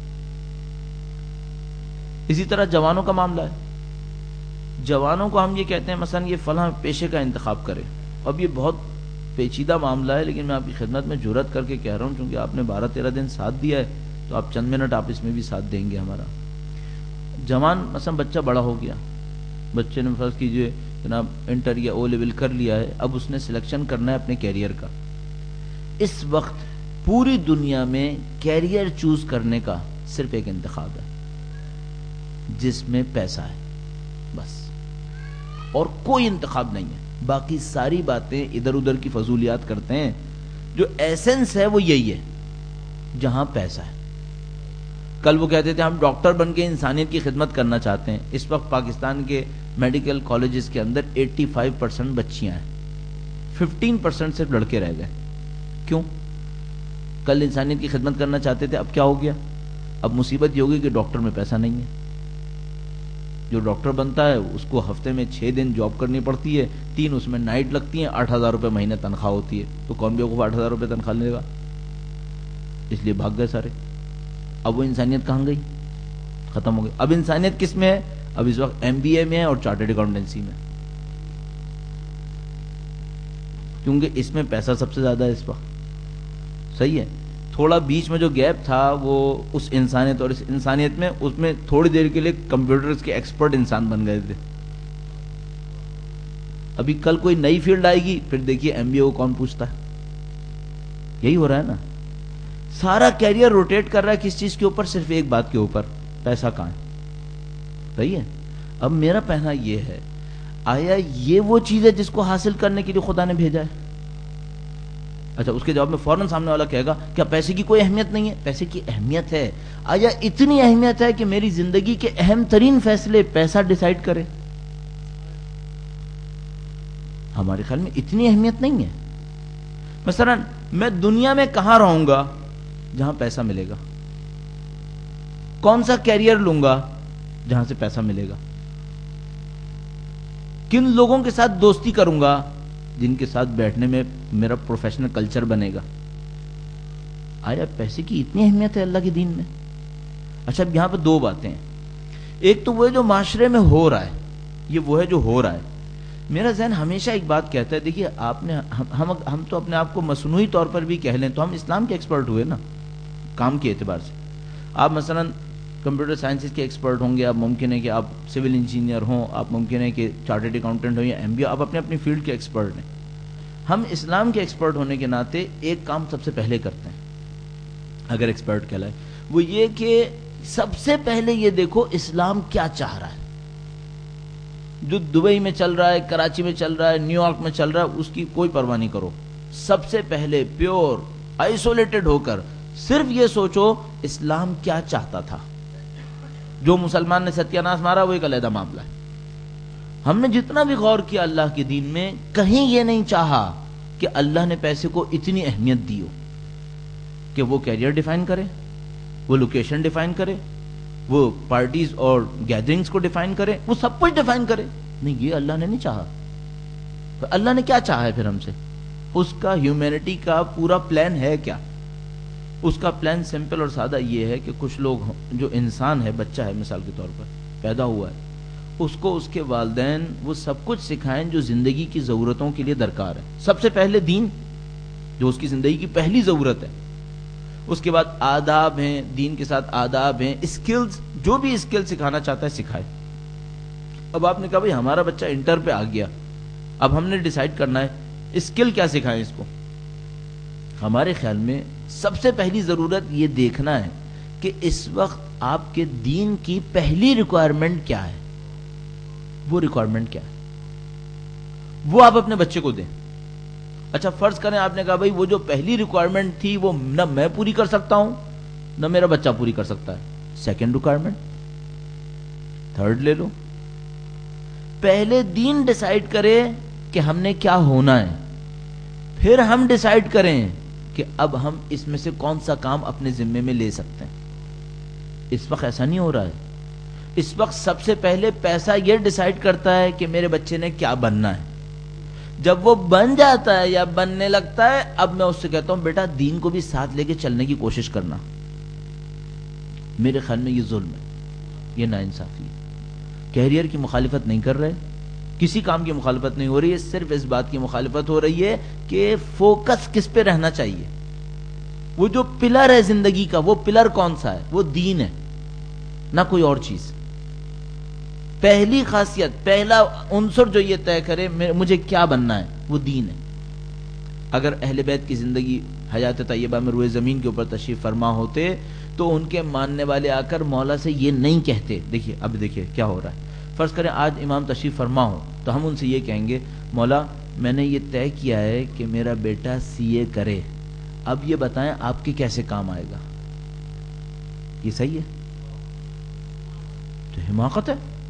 اسی طرح جوانوں کا معاملہ ہے. جوانوں کو ہم یہ کہتے ہیں مثلا یہ فلاں پیشے کا انتخاب کرے. اب یہ بہت پیچیدہ معاملہ ہے، لیکن میں آپ کی خدمت میں جرات کر کے کہہ رہا ہوں، چونکہ آپ نے 12-13 دن ساتھ دیا ہے تو آپ چند منٹ آپ اس میں بھی ساتھ دیں گے ہمارا. جوان مثلا بچہ بڑا ہو گیا، بچے نے فرض کیجئے جناب انٹر یا او لیول کر لیا ہے، اب اس نے سلیکشن کرنا ہے اپنے کیریئر کا. اس وقت پوری دنیا میں کیریئر چوز کرنے کا صرف ایک انتخاب ہے جس میں پیسہ ہے، بس، اور کوئی انتخاب نہیں ہے. باقی ساری باتیں ادھر ادھر کی فضولیات کرتے ہیں. جو ایسنس ہے وہ یہی ہے جہاں پیسہ ہے. کل وہ کہتے تھے ہم ڈاکٹر بن کے انسانیت کی خدمت کرنا چاہتے ہیں. اس وقت پاکستان کے میڈیکل کالجز کے اندر 85% بچیاں ہیں، 15% صرف لڑکے رہ گئے. کیوں؟ کل انسانیت کی خدمت کرنا چاہتے تھے، اب کیا ہو گیا؟ اب مصیبت یہ ہوگی کہ ڈاکٹر میں پیسہ نہیں ہے. جو ڈاکٹر بنتا ہے اس کو ہفتے میں 6 دن جاب کرنی پڑتی ہے، 3 اس میں نائٹ لگتی ہیں، 8,000 روپے مہینے تنخواہ ہوتی ہے. تو کون بیوقوف 8,000 روپے تنخواہ لے گا؟ اس لیے بھاگ گئے سارے. اب وہ انسانیت کہاں گئی؟ ختم ہو گئی. اب انسانیت کس میں ہے؟ اب اس وقت MBA میں ہے اور چارٹرڈ اکاؤنٹنسی میں، کیونکہ اس میں پیسہ سب سے زیادہ ہے اس وقت. صحیح ہے. تھوڑا بیچ میں جو گیپ تھا وہ اس انسانیت اور اس انسانیت میں، اس میں تھوڑی دیر کے لیے کمپیوٹرز کے ایکسپرٹ انسان بن گئے تھے. ابھی کل کوئی نئی فیلڈ آئے گی، پھر دیکھیے MBA کو کون پوچھتا ہے. یہی ہو رہا ہے نا. سارا کیریئر روٹیٹ کر رہا ہے کس چیز کے اوپر؟ صرف ایک بات کے اوپر، پیسہ کہاں ہے. صحیح ہے. اب میرا کہنا یہ ہے، آیا یہ وہ چیز ہے جس کو حاصل کرنے کے لیے خدا نے بھیجا ہے؟ اچھا، اس کے جواب میں فوراً سامنے والا کہے گا کیا پیسے کی کوئی اہمیت نہیں ہے؟ پیسے کی اہمیت ہے. آیا اتنی اہمیت ہے کہ میری زندگی کے اہم ترین فیصلے پیسہ ڈیسائیڈ کرے؟ ہمارے خیال میں اتنی اہمیت نہیں ہے. مثلا میں دنیا میں کہاں رہوں گا؟ جہاں پیسہ ملے گا. کون سا کیریئر لوں گا؟ جہاں سے پیسہ ملے گا. کن لوگوں کے ساتھ دوستی کروں گا؟ جن کے ساتھ بیٹھنے میں میرا پروفیشنل کلچر بنے گا. آیا پیسے کی اتنی اہمیت ہے اللہ کے دین میں؟ اچھا، اب یہاں پہ 2 باتیں ہیں. ایک تو وہ جو معاشرے میں ہو رہا ہے، یہ وہ ہے جو ہو رہا ہے. میرا ذہن ہمیشہ ایک بات کہتا ہے، دیکھیے آپ نے ہم تو اپنے آپ کو مصنوعی طور پر بھی کہہ لیں تو ہم اسلام کے ایکسپرٹ ہوئے نا، کام کے اعتبار سے. آپ مثلا کمپیوٹر سائنسز کے ایکسپرٹ ہوں گے، آپ ممکن ہے کہ آپ سول انجینئر ہوں، آپ ممکن ہے کہ چارٹرڈ اکاؤنٹنٹ ہوں یا MBA، آپ اپنے اپنی فیلڈ کے ایکسپرٹ ہیں. ہم اسلام کے ایکسپرٹ ہونے کے ناطے ایک کام سب سے پہلے کرتے ہیں اگر ایکسپرٹ کہلائے، وہ یہ کہ سب سے پہلے یہ دیکھو اسلام کیا چاہ رہا ہے. جو دبئی میں چل رہا ہے، کراچی میں چل رہا ہے، نیو یارک میں چل رہا ہے، اس کی کوئی پرواہ نہیں کرو. سب سے پہلے پیور آئسولیٹڈ ہو کر صرف یہ سوچو اسلام کیا چاہتا تھا. جو مسلمان نے ستیہ ناش مارا وہ ایک علیحدہ معاملہ ہے. ہم نے جتنا بھی غور کیا اللہ کے دین میں، کہیں یہ نہیں چاہا کہ اللہ نے پیسے کو اتنی اہمیت دی ہو کہ وہ کیریئر ڈیفائن کرے، وہ لوکیشن ڈیفائن کرے، وہ پارٹیز اور گیدرنگز کو ڈیفائن کرے، وہ سب کچھ ڈیفائن کرے. نہیں، یہ اللہ نے نہیں چاہا. تو اللہ نے کیا چاہا ہے پھر ہم سے؟ اس کا ہیومینٹی کا پورا پلان ہے کیا؟ اس کا پلان سمپل اور سادہ یہ ہے کہ کچھ لوگ جو انسان ہے، بچہ ہے مثال کے طور پر پیدا ہوا ہے، اس کو اس کے والدین وہ سب کچھ سکھائیں جو زندگی کی ضرورتوں کے لیے درکار ہے. سب سے پہلے دین جو اس کی زندگی کی پہلی ضرورت ہے, اس کے بعد آداب ہیں, دین کے ساتھ آداب ہیں, اسکلز, جو بھی اسکل سکھانا چاہتا ہے سکھائے. اب آپ نے کہا بھائی ہمارا بچہ انٹر پہ آ گیا, اب ہم نے ڈیسائیڈ کرنا ہے اسکل کیا سکھائیں اس کو. ہمارے خیال میں سب سے پہلی ضرورت یہ دیکھنا ہے کہ اس وقت آپ کے دین کی پہلی ریکوائرمنٹ کیا ہے. وہ ریکوائرمنٹ کیا ہے وہ آپ اپنے بچے کو دیں. اچھا فرض کریں آپ نے کہا بھائی وہ جو پہلی ریکوائرمنٹ تھی وہ نہ میں پوری کر سکتا ہوں نہ میرا بچہ پوری کر سکتا ہے, سیکنڈ ریکوائرمنٹ, تھرڈ لے لو. پہلے دین ڈیسائیڈ کرے کہ ہم نے کیا ہونا ہے, پھر ہم ڈیسائیڈ کریں کہ اب ہم اس میں سے کون سا کام اپنے ذمے میں لے سکتے ہیں. اس وقت ایسا نہیں ہو رہا ہے. اس وقت سب سے پہلے پیسہ یہ ڈیسائیڈ کرتا ہے کہ میرے بچے نے کیا بننا ہے. جب وہ بن جاتا ہے یا بننے لگتا ہے, اب میں اس سے کہتا ہوں بیٹا دین کو بھی ساتھ لے کے چلنے کی کوشش کرنا. میرے خیال میں یہ ظلم ہے, یہ ناانصافی ہے. کیریئر کی مخالفت نہیں کر رہے, کسی کام کی مخالفت نہیں ہو رہی ہے, صرف اس بات کی مخالفت ہو رہی ہے کہ فوکس کس پہ رہنا چاہیے. وہ جو پلر ہے زندگی کا, وہ پلر کون سا ہے؟ وہ دین ہے, نہ کوئی اور چیز. پہلی خاصیت, پہلا عنصر جو یہ طے کرے مجھے کیا بننا ہے, وہ دین ہے. اگر اہل بیت کی زندگی حیات طیبہ میں روئے زمین کے اوپر تشریف فرما ہوتے تو ان کے ماننے والے آ کر مولا سے یہ نہیں کہتے. دیکھیے اب دیکھیے کیا ہو رہا ہے. فرض کریں آج امام تشریف فرما ہو تو ہم ان سے یہ کہیں گے مولا میں نے یہ طے کیا ہے کہ میرا بیٹا CA کرے, اب یہ بتائیں آپ کے کیسے کام آئے گا. یہ صحیح ہے؟ تو حماقت ہے.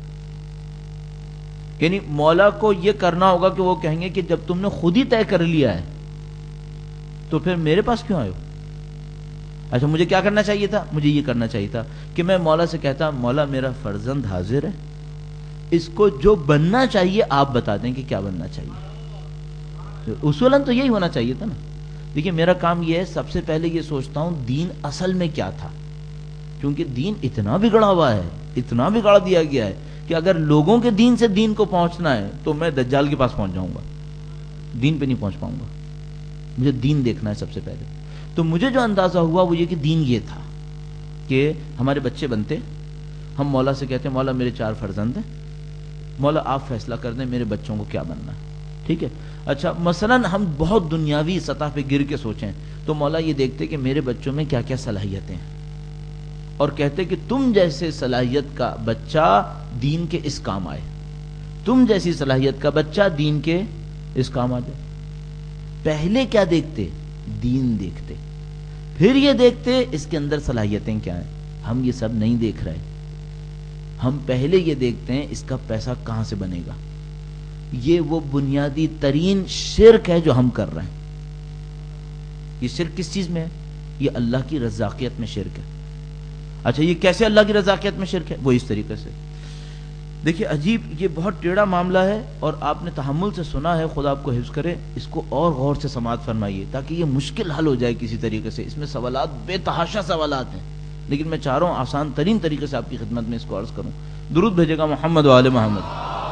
یعنی مولا کو یہ کرنا ہوگا کہ وہ کہیں گے کہ جب تم نے خود ہی طے کر لیا ہے تو پھر میرے پاس کیوں آئے ہو. اچھا مجھے کیا کرنا چاہیے تھا؟ مجھے یہ کرنا چاہیے تھا کہ میں مولا سے کہتا مولا میرا فرزند حاضر ہے, اس کو جو بننا چاہیے آپ بتا دیں کہ کیا بننا چاہیے. اصولاً تو یہی ہونا چاہیے تھا نا. دیکھیے میرا کام یہ ہے, سب سے پہلے یہ سوچتا ہوں دین اصل میں کیا تھا, کیونکہ دین اتنا بگڑا ہوا ہے, اتنا بگاڑ دیا گیا ہے کہ اگر لوگوں کے دین سے دین کو پہنچنا ہے تو میں دجال کے پاس پہنچ جاؤں گا, دین پہ نہیں پہنچ پاؤں گا. مجھے دین دیکھنا ہے سب سے پہلے. تو مجھے جو اندازہ ہوا وہ یہ کہ دین یہ تھا کہ ہمارے بچے بنتے, ہم مولا سے کہتے مولا میرے 4 فرزند ہیں, مولا آپ فیصلہ کر دیں میرے بچوں کو کیا بننا ہے. ٹھیک ہے. اچھا مثلا ہم بہت دنیاوی سطح پہ گر کے سوچیں تو مولا یہ دیکھتے کہ میرے بچوں میں کیا کیا صلاحیتیں ہیں, اور کہتے کہ تم جیسے صلاحیت کا بچہ دین کے اس کام آئے, تم جیسی صلاحیت کا بچہ دین کے اس کام آ جائے. پہلے کیا دیکھتے؟ دین دیکھتے, پھر یہ دیکھتے اس کے اندر صلاحیتیں کیا ہیں. ہم یہ سب نہیں دیکھ رہے, ہم پہلے یہ دیکھتے ہیں اس کا پیسہ کہاں سے بنے گا. یہ وہ بنیادی ترین شرک ہے جو ہم کر رہے ہیں. یہ شرک کس چیز میں ہے؟ یہ اللہ کی رزاقیت میں شرک ہے. اچھا یہ کیسے اللہ کی رزاقیت میں شرک ہے؟ وہ اس طریقے سے. دیکھیے عجیب, یہ بہت ٹیڑھا معاملہ ہے اور آپ نے تحمل سے سنا ہے, خدا آپ کو حفظ کرے. اس کو اور غور سے سماعت فرمائیے تاکہ یہ مشکل حل ہو جائے کسی طریقے سے. اس میں سوالات بے تحاشا سوالات ہیں, لیکن میں چاہ رہا ہوں آسان ترین طریقے سے آپ کی خدمت میں اس کو عرض کروں. درود بھیجے گا محمد و آل محمد.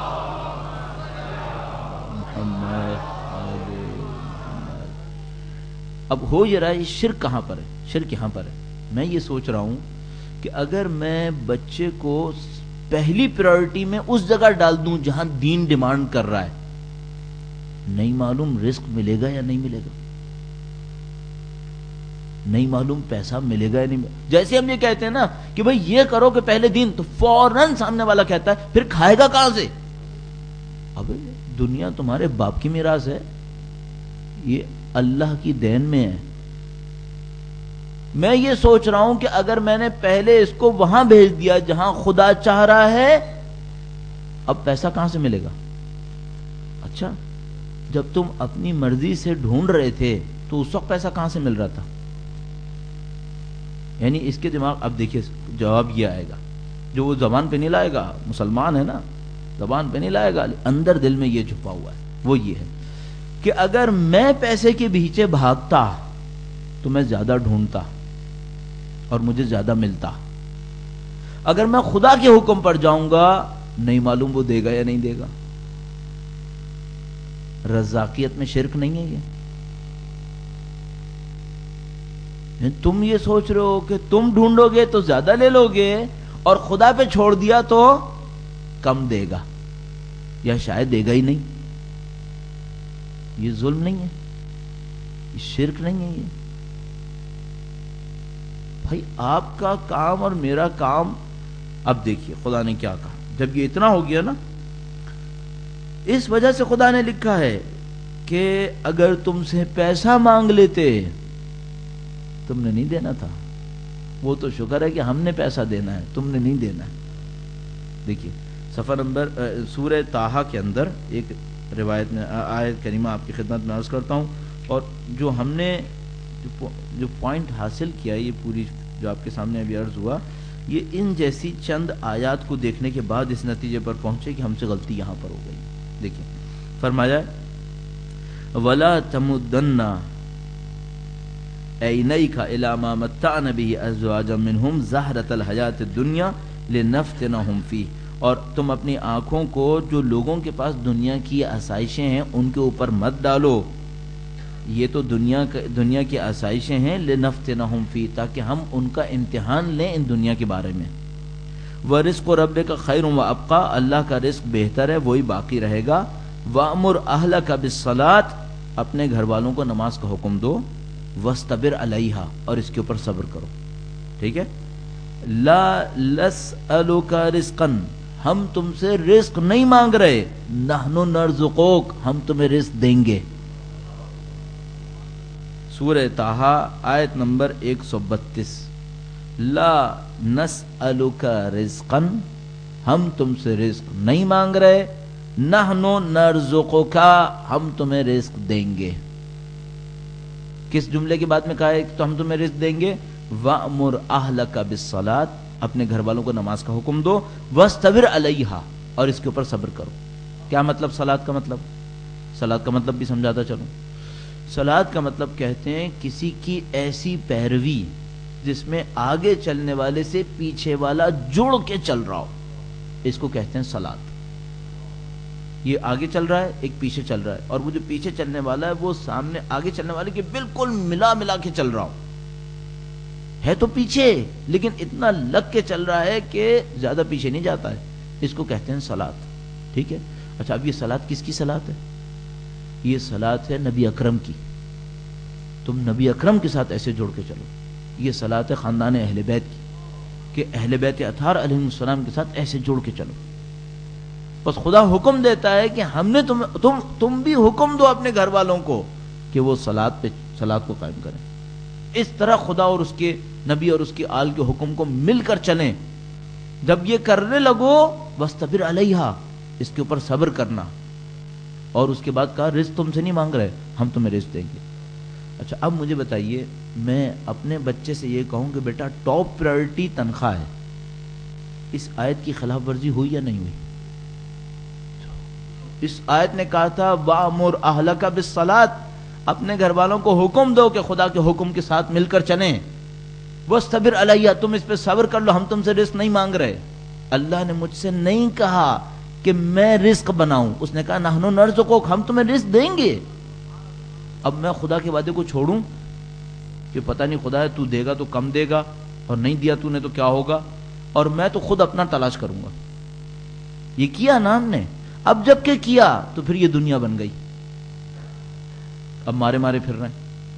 اب ہو یہ رہا ہے, شرک کہاں پر ہے؟ شرک یہاں پر ہے. میں یہ سوچ رہا ہوں کہ اگر میں بچے کو پہلی پرائورٹی میں اس جگہ ڈال دوں جہاں دین ڈیمانڈ کر رہا ہے, نہیں معلوم رزق ملے گا یا نہیں ملے گا, نہیں معلوم پیسہ ملے گا یا نہیں ملے گا. جیسے ہم یہ کہتے ہیں نا کہ بھئی یہ کرو کہ پہلے دین, تو فوراً سامنے والا کہتا ہے پھر کھائے گا کہاں سے؟ اب دنیا تمہارے باپ کی میراث ہے, یہ اللہ کی دین میں ہے. میں یہ سوچ رہا ہوں کہ اگر میں نے پہلے اس کو وہاں بھیج دیا جہاں خدا چاہ رہا ہے, اب پیسہ کہاں سے ملے گا؟ اچھا جب تم اپنی مرضی سے ڈھونڈ رہے تھے تو اس وقت پیسہ کہاں سے مل رہا تھا؟ یعنی اس کے دماغ, اب دیکھیے جواب یہ آئے گا جو وہ زبان پہ نہیں لائے گا, مسلمان ہے نا, زبان پہ نہیں لائے گا, اندر دل میں یہ چھپا ہوا ہے. وہ یہ ہے کہ اگر میں پیسے کے پیچھے بھاگتا تو میں زیادہ ڈھونڈتا اور مجھے زیادہ ملتا. اگر میں خدا کے حکم پر جاؤں گا نہیں معلوم وہ دے گا یا نہیں دے گا. رزاقیت میں شرک نہیں ہے یہ؟ تم یہ سوچ رہے ہو کہ تم ڈھونڈو گے تو زیادہ لے لو گے اور خدا پہ چھوڑ دیا تو کم دے گا یا شاید دے گا ہی نہیں. یہ ظلم نہیں ہے، یہ شرک نہیں ہے. یہ بھائی آپ کا کام اور میرا کام. اب دیکھیے خدا نے کیا کہا جب یہ اتنا ہو گیا نا، اس وجہ سے خدا نے لکھا ہے کہ اگر تم سے پیسہ مانگ لیتے تم نے نہیں دینا تھا. وہ تو شکر ہے کہ ہم نے پیسہ دینا ہے، تم نے نہیں دینا ہے. دیکھیے صفحہ نمبر سورہ طٰہٰ کے اندر ایک روایت میں آیت کریمہ آپ کی خدمت میں عرض کرتا ہوں، اور جو ہم نے جو پوائنٹ حاصل کیا، یہ پوری جو آپ کے سامنے ابھی عرض ہوا، یہ ان جیسی چند آیات کو دیکھنے کے بعد اس نتیجے پر پہنچے کہ ہم سے غلطی یہاں پر ہو گئی. دیکھیں فرمایا وَلَا تَمُدَّنَّ عَيْنَيْكَ إِلَىٰ مَا مَتَّعْنَا بِهِ أَزْوَاجًا مِّنْهُمْ زَهْرَةَ الْحَيَاةِ الدُّنْيَا لِنَفْتِنَهُمْ فِيهِ. اور تم اپنی آنکھوں کو جو لوگوں کے پاس دنیا کی آسائشیں ہیں ان کے اوپر مت ڈالو. یہ تو دنیا کی آسائشیں ہیں، لِنَفْتِنَهُمْ فِيهِ، تاکہ ہم ان کا امتحان لیں ان دنیا کے بارے میں. وَرِزْقُ رَبِّكَ خَيْرٌ وَأَبْقَىٰ، اللہ کا رزق بہتر ہے، وہی باقی رہے گا. وَأْمُرْ أَهْلَكَ بِالصَّلَاةِ، اپنے گھر والوں کو نماز کا حکم دو. وَاسْتَبِرْ عَلَيْهَا، اور اس کے اوپر صبر کرو. ٹھیک ہے. لَا نَسْأَلُكَ رِزْقًا، ہم تم سے رزق نہیں مانگ رہے. نَحْنُ نَرْزُقُكَ، ہم تمہیں رزق دیں گے. سورہ طٰہٰ آیت نمبر 132. لا نسألک رزقا، ہم تم سے رزق نہیں مانگ رہے. نحن نرزقک، ہم تمہیں رزق دیں گے. کس جملے کے بعد میں کہا ہے کہ تو ہم تمہیں رزق دیں گے؟ وَأْمُرْ أَهْلَكَ بِالصَّلَاةِ، اپنے گھر والوں کو نماز کا حکم دو. وَاسْتَبِرْ عَلَيْهَا، اور اس کے اوپر صبر کرو. کیا مطلب صلاۃ کا مطلب؟ صلاۃ کا مطلب بھی سمجھاتا چلوں. صلاۃ کا مطلب کہتے ہیں کسی کی ایسی پیروی جس میں آگے چلنے والے سے پیچھے والا جڑ کے چل رہا ہو، اس کو کہتے ہیں صلاۃ. یہ آگے چل رہا ہے، ایک پیچھے چل رہا ہے، اور وہ جو پیچھے چلنے والا ہے وہ سامنے آگے چلنے والے کے بالکل ملا کے چل رہا ہو. ہے تو پیچھے لیکن اتنا لگ کے چل رہا ہے کہ زیادہ پیچھے نہیں جاتا ہے. اس کو کہتے ہیں صلاۃ. ٹھیک ہے. اچھا اب یہ صلاۃ کس کی صلاۃ ہے؟ یہ صلاۃ ہے نبی اکرم کی. تم نبی اکرم کے ساتھ ایسے جوڑ کے چلو. یہ صلاۃ ہے خاندان اہل بیت کی کہ اہل بیت اطہار علیہ السلام کے ساتھ ایسے جوڑ کے چلو. بس خدا حکم دیتا ہے کہ ہم نے تم بھی حکم دو اپنے گھر والوں کو کہ وہ صلاۃ کو قائم کریں. اس طرح خدا اور اس کے نبی اور اس کی آل کے حکم کو مل کر چلیں. جب یہ کرنے لگو وَاسْتَبِرْ عَلَيْهَا، اس کے اوپر صبر کرنا. اور اس کے بعد کہا رزق تم سے نہیں مانگ رہے، ہم تمہیں رزق دیں گے. اچھا اب مجھے بتائیے، میں اپنے بچے سے یہ کہوں کہ بیٹا ٹاپ پرائرٹی تنخواہ ہے، اس آیت کی خلاف ورزی ہوئی یا نہیں ہوئی؟ اس آیت نے کہا تھا وَأْمُرْ أَهْلَكَ بِالصَّلَاةِ، اپنے گھر والوں کو حکم دو کہ خدا کے حکم کے ساتھ مل کر چلیں. وَاسْتَبِرْ عَلَيْهَا، تم اس پہ صبر کر لو، ہم تم سے رزق نہیں مانگ رہے. اللہ نے مجھ سے نہیں کہا کہ میں رزق بناؤں، اس نے کہا نحن نرزقک، ہم تمہیں رزق دیں گے. اب میں خدا کے وعدے کو چھوڑوں کہ پتہ نہیں خدا ہے تو دے گا تو کم دے گا، اور نہیں دیا تو نے تو کیا ہوگا، اور میں تو خود اپنا تلاش کروں گا. یہ کیا نا ہم نے. اب جب کہ کیا تو پھر یہ دنیا بن گئی. اب مارے پھر رہے ہیں.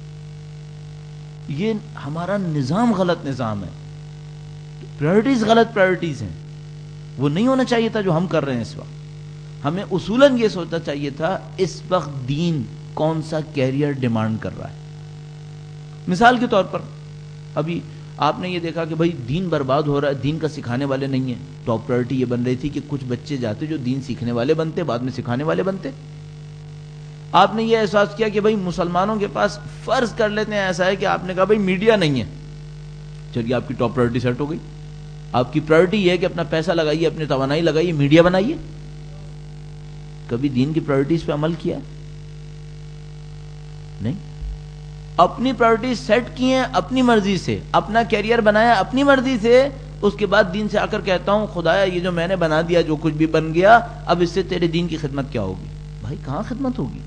یہ ہمارا نظام غلط نظام ہے. پرائرٹیز غلط پرائرٹیز ہیں. وہ نہیں ہونا چاہیے تھا جو ہم کر رہے ہیں اس وقت. ہمیں اصولاً یہ سوچنا چاہیے تھا اس وقت دین کون سا کیریئر ڈیمانڈ کر رہا ہے. مثال کے طور پر ابھی آپ نے یہ دیکھا کہ بھائی دین برباد ہو رہا ہے، دین کا سکھانے والے نہیں ہیں. ٹاپ پرائرٹی یہ بن رہی تھی کہ کچھ بچے جاتے جو دین سیکھنے والے بنتے، بعد میں سکھانے والے بنتے. آپ نے یہ احساس کیا کہ بھائی مسلمانوں کے پاس فرض کر لیتے ہیں ایسا ہے کہ آپ نے کہا بھائی میڈیا نہیں ہے، چلیے آپ کی ٹاپ پرائرٹی سیٹ ہو گئی. آپ کی پرائرٹی یہ ہے کہ اپنا پیسہ لگائیے، اپنی توانائی لگائیے، میڈیا بنائیے. کبھی دین کی پرائرٹیز پہ عمل کیا نہیں. اپنی پرائرٹیز سیٹ کی ہیں اپنی مرضی سے، اپنا کیریئر بنایا اپنی مرضی سے، اس کے بعد دین سے آ کر کہتا ہوں خدایا یہ جو میں نے بنا دیا جو کچھ بھی بن گیا اب اس سے تیرے دین کی خدمت کیا ہوگی؟ بھائی کہاں خدمت ہوگی؟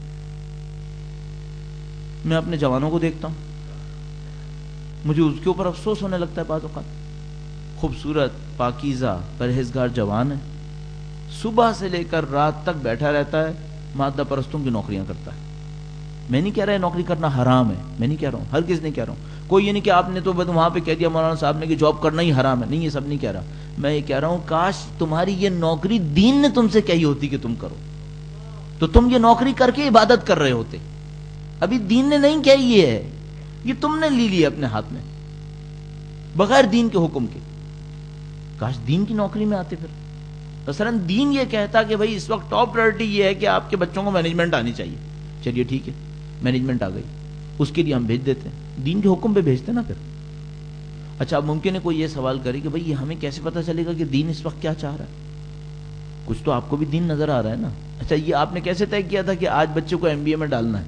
میں اپنے جوانوں کو دیکھتا ہوں مجھے اس کے اوپر افسوس ہونے لگتا ہے بعض اوقات. خوبصورت پاکیزہ پرہیزگار جوان ہے, صبح سے لے کر رات تک بیٹھا رہتا ہے, مادہ پرستوں کی نوکریاں کرتا ہے. میں نہیں کہہ رہا ہے نوکری کرنا حرام ہے, میں نہیں کہہ رہا ہوں, ہر کس نہیں کہہ رہا ہوں. کوئی یہ نہیں کہ آپ نے تو وہاں پہ کہہ دیا مولانا صاحب نے کہ جاب کرنا ہی حرام ہے, نہیں یہ سب نہیں کہہ رہا. میں یہ کہہ رہا ہوں کاش تمہاری یہ نوکری دین نے تم سے کہی ہوتی کہ تم کرو تو تم یہ نوکری کر کے عبادت کر رہے ہوتے. ابھی دین نے نہیں کہی ہے, یہ تم نے لی لی اپنے ہاتھ میں بغیر دین کے حکم کے. کاش دین کی نوکری میں آتے. پھر مثلا دین یہ کہتا کہ بھائی اس وقت ٹاپ پرائرٹی یہ ہے کہ آپ کے بچوں کو مینجمنٹ آنی چاہیے, چلیے ٹھیک ہے مینجمنٹ آ گئی, اس کے لیے ہم بھیج دیتے ہیں, دین کے حکم پہ بھیجتے نا. پھر اچھا اب ممکن ہے کوئی یہ سوال کرے کہ بھائی یہ ہمیں کیسے پتہ چلے گا کہ دین اس وقت کیا چاہ رہا ہے؟ کچھ تو آپ کو بھی دین نظر آ رہا ہے نا. اچھا یہ آپ نے کیسے طے کیا تھا کہ آج بچے کو MBA میں ڈالنا ہے؟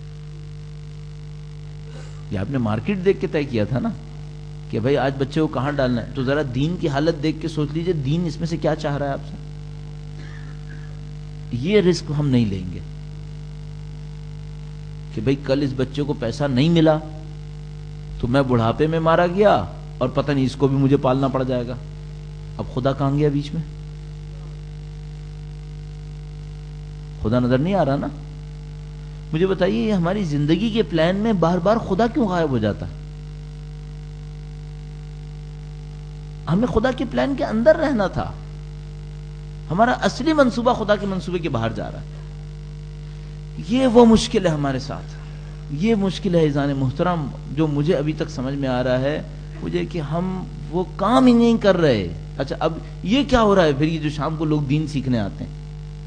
یہ آپ نے مارکیٹ دیکھ کے طے کیا تھا نا کہ بھائی آج بچے کو کہاں ڈالنا ہے. تو ذرا دین کی حالت دیکھ کے سوچ لیجئے دین اس میں سے کیا چاہ رہا ہے آپ سے. یہ رسک ہم نہیں لیں گے کہ بھئی کل اس بچے کو پیسہ نہیں ملا تو میں بڑھاپے میں مارا گیا اور پتہ نہیں اس کو بھی مجھے پالنا پڑ جائے گا. اب خدا کہاں گیا بیچ میں؟ خدا نظر نہیں آ رہا نا. مجھے بتائیے یہ ہماری زندگی کے پلان میں بار بار خدا کیوں غائب ہو جاتا ہے؟ ہمیں خدا کے پلان کے اندر رہنا تھا. ہمارا اصلی منصوبہ خدا کے منصوبے کے باہر جا رہا ہے. یہ وہ مشکل ہے ہمارے ساتھ, یہ مشکل ہے عزیزان محترم جو مجھے ابھی تک سمجھ میں آ رہا ہے مجھے کہ ہم وہ کام ہی نہیں کر رہے. اچھا اب یہ کیا ہو رہا ہے پھر یہ جو شام کو لوگ دین سیکھنے آتے ہیں,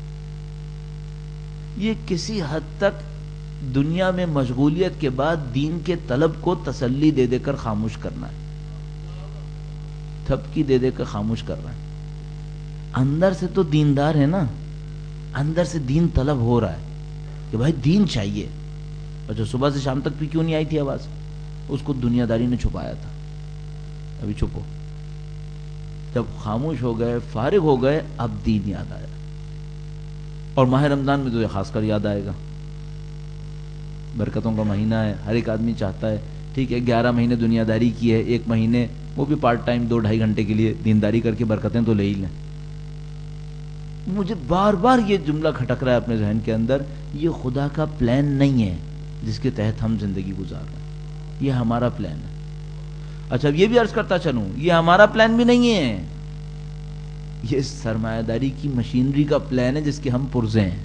یہ کسی حد تک دنیا میں مشغولیت کے بعد دین کے طلب کو تسلی دے دے کر خاموش کرنا ہے, تھپکی دے دے کر خاموش کر رہا ہے. اندر سے تو دیندار ہے نا, اندر سے دین طلب ہو رہا ہے کہ بھائی دین چاہیے. اور جو صبح سے شام تک بھی کیوں نہیں آئی تھی آواز, اس کو دنیا داری نے چھپایا تھا. ابھی چھپو, جب خاموش ہو گئے فارغ ہو گئے اب دین یاد آیا. اور ماہ رمضان میں تو یہ خاص کر یاد آئے گا, برکتوں کا مہینہ ہے. ہر ایک آدمی چاہتا ہے ٹھیک ہے 11 مہینے دنیا داری کی ہے, ایک مہینے وہ بھی پارٹ ٹائم 2-2.5 گھنٹے کے لیے دینداری کر کے برکتیں تو لے ہی لیں. مجھے بار بار یہ جملہ کھٹک رہا ہے اپنے ذہن کے اندر, یہ خدا کا پلان نہیں ہے جس کے تحت ہم زندگی گزار رہے ہیں, یہ ہمارا پلان ہے. اچھا یہ بھی عرض کرتا چلوں یہ ہمارا پلان بھی نہیں ہے, یہ سرمایہ داری کی مشینری کا پلان ہے جس کے ہم پرزے ہیں.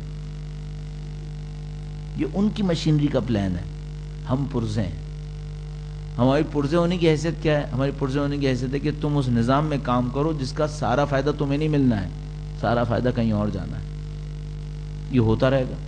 یہ ان کی مشینری کا پلان ہے, ہم پرزے ہیں. ہماری پرزے ہونے کی حیثیت کیا ہے؟ ہماری پرزے ہونے کی حیثیت ہے کہ تم اس نظام میں کام کرو جس کا سارا فائدہ تمہیں نہیں ملنا ہے, سارا فائدہ کہیں اور جانا ہے. یہ ہوتا رہے گا.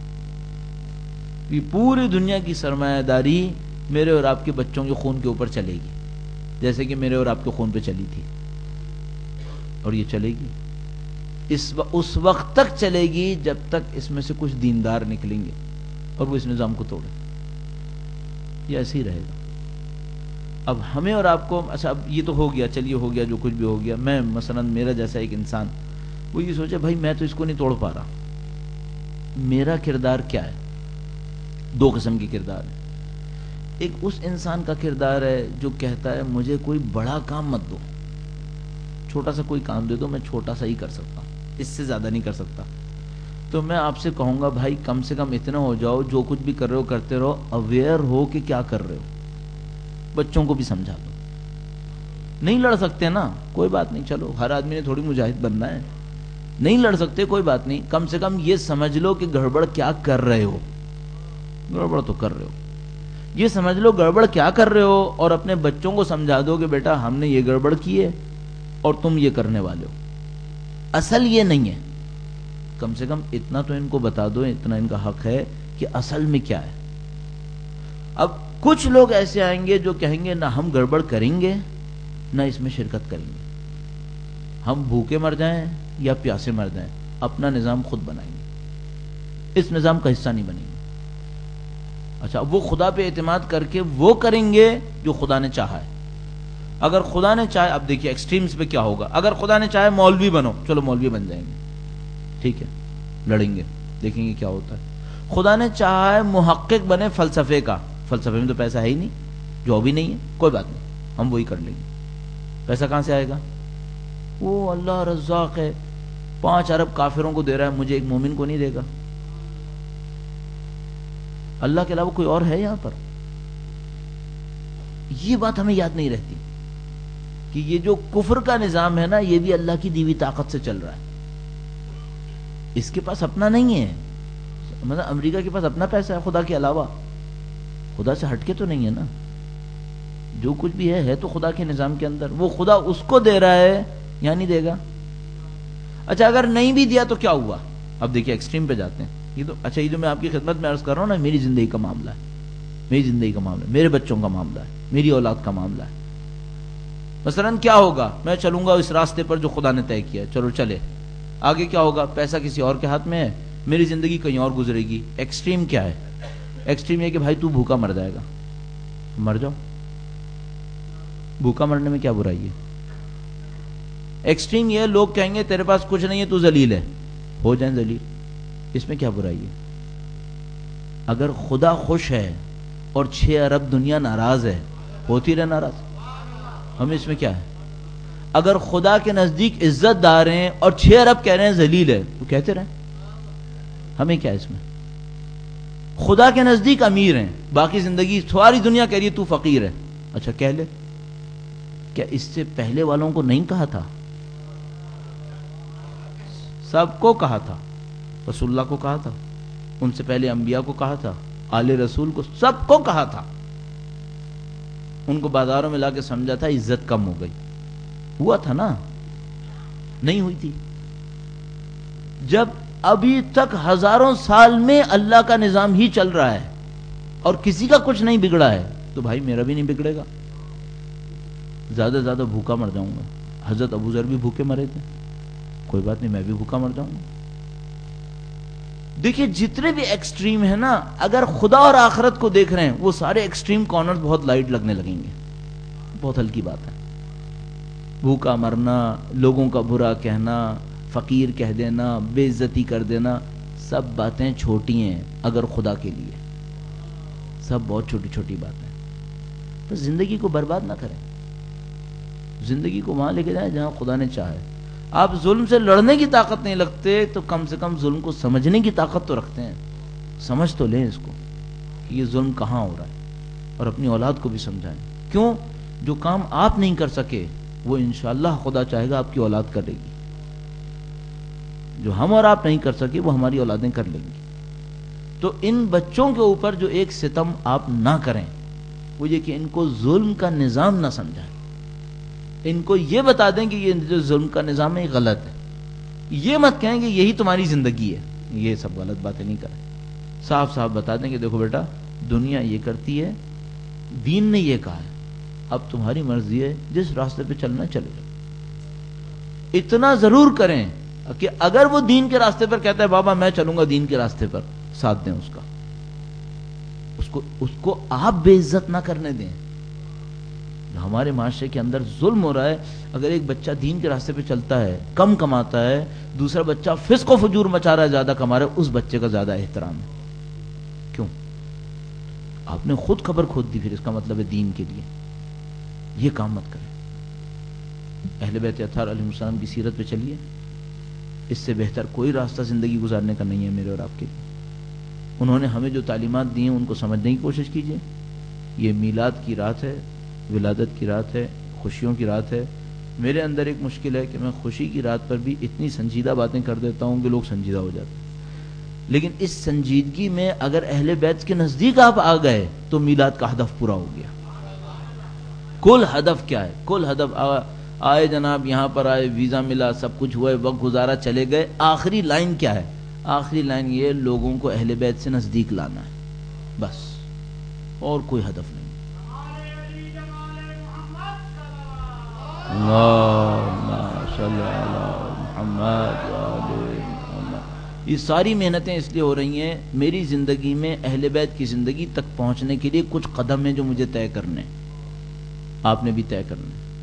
یہ پوری دنیا کی سرمایہ داری میرے اور آپ کے بچوں کے خون کے اوپر چلے گی, جیسے کہ میرے اور آپ کے خون پہ چلی تھی, اور یہ چلے گی اس وقت تک چلے گی جب تک اس میں سے کچھ دیندار نکلیں گے اور وہ اس نظام کو توڑیں. یہ ایسے ہی رہے گا. اب ہمیں اور آپ کو اچھا اب یہ تو ہو گیا, چلیے ہو گیا جو کچھ بھی ہو گیا. میں مثلا میرا جیسا ایک انسان وہ یہ سوچے بھائی میں تو اس کو نہیں توڑ پا رہا, میرا کردار کیا ہے؟ 2 قسم کی کردار ہے. ایک اس انسان کا کردار ہے جو کہتا ہے مجھے کوئی بڑا کام مت دو, چھوٹا سا کوئی کام دے دو, میں چھوٹا سا ہی کر سکتا ہوں, اس سے زیادہ نہیں کر سکتا. تو میں آپ سے کہوں گا بھائی کم سے کم اتنا ہو جاؤ, جو کچھ بھی کر رہے ہو کرتے رہو, اویئر ہو کہ کیا کر رہے ہو. بچوں کو بھی سمجھا دو. نہیں لڑ سکتے نا, کوئی بات نہیں, چلو ہر آدمی نے تھوڑی مجاہد بننا ہے. نہیں لڑ سکتے کوئی بات نہیں, کم سے کم یہ سمجھ لو کہ گڑبڑ کیا کر رہے ہو. گڑبڑ تو کر رہے ہو, یہ سمجھ لو گڑبڑ کیا کر رہے ہو, اور اپنے بچوں کو سمجھا دو کہ بیٹا ہم نے یہ گڑبڑ کی ہے اور تم یہ کرنے والے ہو, اصل یہ نہیں ہے. کم سے کم اتنا تو ان کو بتا دو, اتنا ان کا حق ہے کہ اصل میں کیا ہے. اب کچھ لوگ ایسے آئیں گے جو کہیں گے نہ ہم گڑبڑ کریں گے نہ اس میں شرکت کریں گے, ہم بھوکے مر جائیں یا پیاسے مر جائیں, اپنا نظام خود بنائیں گے, اس نظام کا حصہ نہیں بنیں گے. اچھا وہ خدا پہ اعتماد کر کے وہ کریں گے جو خدا نے چاہا ہے, اگر خدا نے چاہے، اب دیکھیے ایکسٹریمز پہ کیا ہوگا، اگر خدا نے چاہے مولوی بنو، چلو مولوی بن جائیں گے، ٹھیک ہے، لڑیں گے، دیکھیں گے کیا ہوتا ہے۔ خدا نے چاہے محقق بنے فلسفے کا، فلسفے میں تو پیسہ ہے ہی نہیں، جو بھی نہیں ہے، کوئی بات نہیں، ہم وہی کر لیں گے۔ پیسہ کہاں سے آئے گا؟ وہ اللہ رزاق ہے، 5 ارب کافروں کو دے رہا ہے، مجھے ایک مومن کو نہیں دے گا؟ اللہ کے علاوہ کوئی اور ہے یہاں پر؟ یہ بات ہمیں یاد نہیں رہتی کہ یہ جو کفر کا نظام ہے نا، یہ بھی اللہ کی دی ہوئی طاقت سے چل رہا ہے، اس کے پاس اپنا نہیں ہے، مطلب امریکہ کے پاس اپنا پیسہ ہے خدا کے علاوہ؟ خدا سے ہٹ کے تو نہیں ہے نا، جو کچھ بھی ہے تو خدا کے نظام کے اندر، وہ خدا اس کو دے رہا ہے یا نہیں دے گا؟ اچھا اگر نہیں بھی دیا تو کیا ہوا؟ اب دیکھیے ایکسٹریم پہ جاتے ہیں، یہ تو اچھا یہ جو میں آپ کی خدمت میں عرض کر رہا ہوں نا، میری زندگی کا معاملہ ہے، میری زندگی کا معاملہ ہے، میرے بچوں کا معاملہ ہے، میری اولاد کا معاملہ ہے۔ مثلا کیا ہوگا، میں چلوں گا اس راستے پر جو خدا نے طے کیا ہے، چلو چلے، آگے کیا ہوگا؟ پیسہ کسی اور کے ہاتھ میں ہے، میری زندگی کہیں اور گزرے گی۔ ایکسٹریم کیا ہے؟ ایکسٹریم یہ کہ بھائی تو بھوکا مر جائے گا، مر جاؤ، بھوکا مرنے میں کیا برائی ہے؟ ایکسٹریم یہ لوگ کہیں گے تیرے پاس کچھ نہیں ہے تو ذلیل ہے، ہو جائیں ذلیل، اس میں کیا برائی ہے؟ اگر خدا خوش ہے اور 6 ارب دنیا ناراض ہے، ہوتی رہے ناراض، ہمیں اس میں کیا ہے؟ اگر خدا کے نزدیک عزت دار ہیں اور 6 ارب کہہ رہے ہیں ذلیل ہے، تو کہتے رہیں، ہمیں کیا ہے اس میں؟ خدا کے نزدیک امیر ہیں، باقی زندگی ساری دنیا کہہ رہی ہے تو فقیر ہے، اچھا کہہ لے، کیا اس سے پہلے والوں کو نہیں کہا تھا؟ سب کو کہا تھا، رسول اللہ کو کہا تھا، ان سے پہلے انبیاء کو کہا تھا، آل رسول کو، سب کو کہا تھا، ان کو بازاروں میں لا کے سمجھا تھا، عزت کم ہو گئی، ہوا تھا نا؟ نہیں ہوئی تھی؟ جب ابھی تک ہزاروں سال میں اللہ کا نظام ہی چل رہا ہے اور کسی کا کچھ نہیں بگڑا ہے، تو بھائی میرا بھی نہیں بگڑے گا، زیادہ سے زیادہ بھوکا مر جاؤں گا۔ حضرت ابو ذر بھی بھوکے مرے تھے، کوئی بات نہیں، میں بھی بھوکا مر جاؤں گا۔ دیکھیے جتنے بھی ایکسٹریم ہیں نا، اگر خدا اور آخرت کو دیکھ رہے ہیں، وہ سارے ایکسٹریم کارنرز بہت لائٹ لگنے لگیں گے، بہت ہلکی بات ہے۔ بھوکا مرنا، لوگوں کا برا کہنا، فقیر کہہ دینا، بے عزتی کر دینا، سب باتیں چھوٹی ہیں اگر خدا کے لیے، سب بہت چھوٹی چھوٹی باتیں۔ تو زندگی کو برباد نہ کریں، زندگی کو وہاں لے کے جائیں جہاں خدا نے چاہے۔ آپ ظلم سے لڑنے کی طاقت نہیں رکھتے تو کم سے کم ظلم کو سمجھنے کی طاقت تو رکھتے ہیں، سمجھ تو لیں اس کو کہ یہ ظلم کہاں ہو رہا ہے، اور اپنی اولاد کو بھی سمجھائیں۔ کیوں؟ جو کام آپ نہیں کر سکے وہ انشاءاللہ خدا چاہے گا آپ کی اولاد کرے گی، جو ہم اور آپ نہیں کر سکے وہ ہماری اولادیں کر لیں گی۔ تو ان بچوں کے اوپر جو ایک ستم آپ نہ کریں وہ یہ کہ ان کو ظلم کا نظام نہ سمجھائیں، ان کو یہ بتا دیں کہ یہ جو ظلم کا نظام ہے یہ غلط ہے، یہ مت کہیں کہ یہی تمہاری زندگی ہے، یہ سب غلط باتیں نہیں کریں، صاف صاف بتا دیں کہ دیکھو بیٹا دنیا یہ کرتی ہے، دین نے یہ کہا ہے، اب تمہاری مرضی ہے، جس راستے پہ چلنا چلے جاؤ۔ اتنا ضرور کریں کہ اگر وہ دین کے راستے پر کہتا ہے بابا میں چلوں گا دین کے راستے پر، ساتھ دیں اس کا، اس کو آپ بے عزت نہ کرنے دیں۔ ہمارے معاشرے کے اندر ظلم ہو رہا ہے، اگر ایک بچہ دین کے راستے پہ چلتا ہے، کم کماتا ہے، دوسرا بچہ فسق و فجور مچا رہا ہے، زیادہ کما رہا ہے، اس بچے کا زیادہ احترام ہے۔ کیوں؟ آپ نے خود خبر کھود دی، پھر اس کا مطلب ہے دین کے لیے یہ کام مت کریں۔ اہل بیت اطہار علیہ السلام کی سیرت پہ چلیے، اس سے بہتر کوئی راستہ زندگی گزارنے کا نہیں ہے میرے اور آپ کے لیے۔ انہوں نے ہمیں جو تعلیمات دی ہیں ان کو سمجھنے کی کوشش کیجیے۔ یہ میلاد کی رات ہے، ولادت کی رات ہے، خوشیوں کی رات ہے۔ میرے اندر ایک مشکل ہے کہ میں خوشی کی رات پر بھی اتنی سنجیدہ باتیں کر دیتا ہوں کہ لوگ سنجیدہ ہو جاتے ہیں، لیکن اس سنجیدگی میں اگر اہل بیت کے نزدیک آپ آ گئے تو میلاد کا ہدف پورا ہو گیا۔ کل ہدف کیا ہے؟ کل ہدف آئے جناب، یہاں پر آئے، ویزا ملا، سب کچھ ہوا، وقت گزارا، چلے گئے، آخری لائن کیا ہے؟ آخری لائن یہ لوگوں کو اہل بیت سے نزدیک لانا ہے، بس، اور کوئی ہدف نہیں۔ اللہم صلی علی محمد وآل محمد۔ یہ ساری محنتیں اس لیے ہو رہی ہیں، میری زندگی میں اہل بیت کی زندگی تک پہنچنے کے لیے کچھ قدم ہیں جو مجھے طے کرنے، آپ نے بھی طے کرنا ہے۔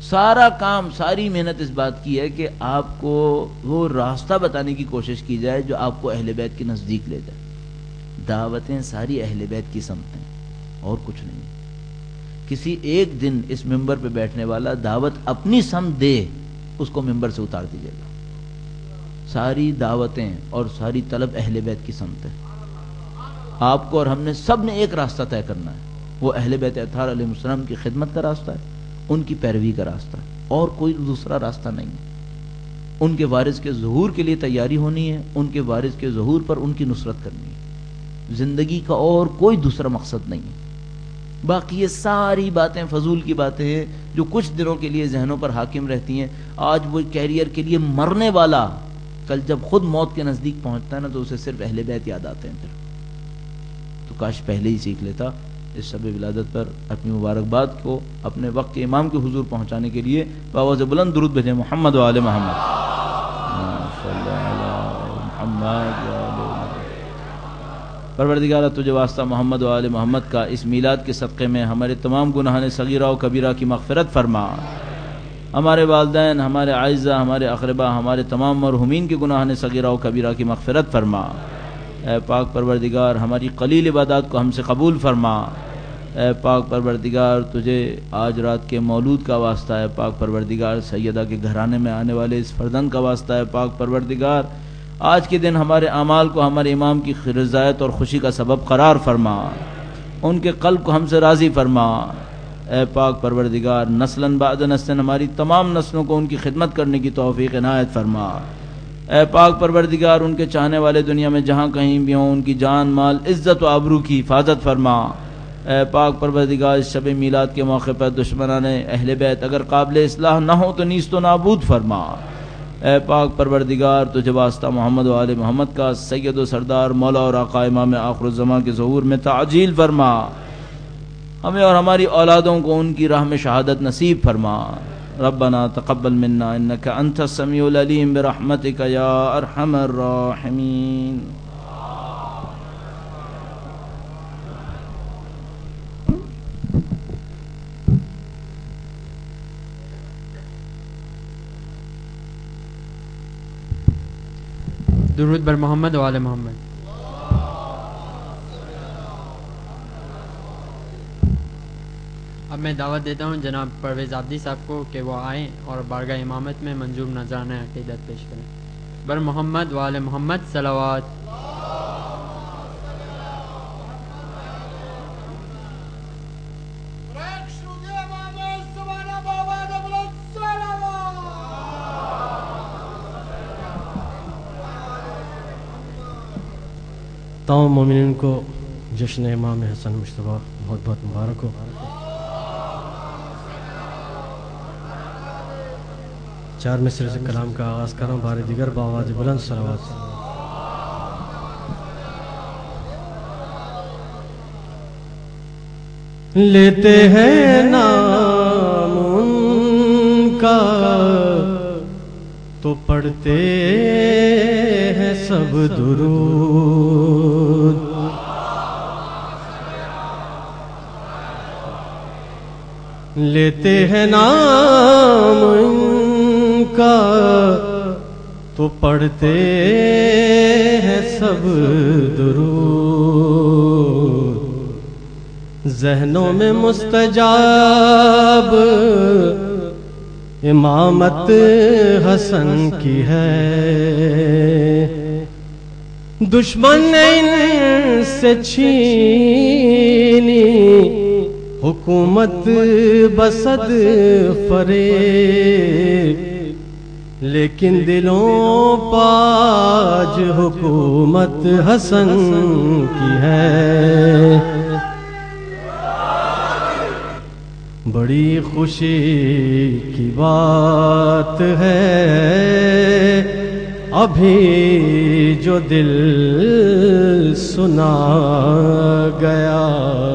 سارا کام، ساری محنت اس بات کی ہے کہ آپ کو وہ راستہ بتانے کی کوشش کی جائے جو آپ کو اہل بیت کے نزدیک لے جائے. دعوتیں ساری اہل بیت کی سمت ہیں اور کچھ نہیں. کسی ایک دن اس ممبر پہ بیٹھنے والا دعوت اپنی سمت دے، اس کو ممبر سے اتار دیجیے گا. ساری دعوتیں اور ساری طلب اہل بیت کی سمت ہے. آپ کو اور ہم نے سب نے ایک راستہ طے کرنا ہے، وہ اہل بیت اطہار علیہ السلام کی خدمت کا راستہ ہے، ان کی پیروی کا راستہ ہے، اور کوئی دوسرا راستہ نہیں ہے. ان کے وارث کے ظہور کے لیے تیاری ہونی ہے، ان کے وارث کے ظہور پر ان کی نصرت کرنی ہے. زندگی کا اور کوئی دوسرا مقصد نہیں ہے. باقی یہ ساری باتیں فضول کی باتیں ہیں جو کچھ دنوں کے لیے ذہنوں پر حاکم رہتی ہیں. آج وہ کیریئر کے لیے مرنے والا کل جب خود موت کے نزدیک پہنچتا ہے نا تو اسے صرف اہل بیت یاد آتے ہیں. پھر تو کاش پہلے ہی سیکھ لیتا. اس شب ولادت پر اپنی مبارکباد کو اپنے وقت کے امام کے حضور پہنچانے کے لیے بآواز بلند درود بھیجیں. محمد و آل محمد. پروردگارہ تجھے واسطہ محمد و آل محمد کا اس میلاد کے صدقے میں ہمارے تمام گناہان صغیرہ و کبیرہ کی مغفرت فرما. ہمارے والدین، ہمارے اعزہ، ہمارے اقربا، ہمارے تمام مرحومین کے گناہان صغیرہ و کبیرہ کی مغفرت فرما. اے پاک پروردگار ہماری قلیل عبادات کو ہم سے قبول فرما. اے پاک پروردگار تجھے آج رات کے مولود کا واسطہ ہے. پاک پروردگار سیدہ کے گھرانے میں آنے والے اس فرزند کا واسطہ ہے. پاک پروردگار آج کے دن ہمارے اعمال کو ہمارے امام کی رضایت اور خوشی کا سبب قرار فرما. ان کے قلب کو ہم سے راضی فرما. اے پاک پروردگار نسلاً بعد نسلاً ہماری تمام نسلوں کو ان کی خدمت کرنے کی توفیق عنایت فرما. اے پاک پروردگار ان کے چاہنے والے دنیا میں جہاں کہیں بھی ہوں ان کی جان مال عزت و آبرو کی حفاظت فرما. اے پاک پروردگار اس شب میلاد کے موقع پر دشمنان اہل بیت اگر قابل اصلاح نہ ہو تو نیست و نابود فرما. اے پاک پروردگار تجھے واسطہ محمد و آل محمد کا سید و سردار مولا اور آقا امام آخر الزماں کے ظہور میں تعجیل فرما. ہمیں اور ہماری اولادوں کو ان کی راہ میں شہادت نصیب فرما. ربنا تقبل منا انك انت السميع العليم برحمتك يا ارحم الراحمين. درود بر محمد و آل محمد. اب میں دعوت دیتا ہوں جناب پرویز عابدی صاحب کو کہ وہ آئیں اور بارگاہ امامت میں منظور نذرانہ عقیدت پیش کریں. بر محمد و آل محمد صلوات. تمام مومنین کو جشن امام حسن مشتبہ بہت بہت مبارک ہو. چار مصرے سے کلام کا آغاز کروں بار دیگر بآواز بلند صلوات. لیتے ہیں نام ان کا تو پڑھتے ہیں سب درود. لیتے ہیں نام ان کا تو پڑھتے ہیں سب درود. ذہنوں میں مستجاب امامت حسن کی ہے. دشمن نے ان سے چھینی حکومت بصد فریب، لیکن دلوں پاج حکومت حسن کی ہے. بڑی خوشی کی بات ہے ابھی جو دل سنا گیا.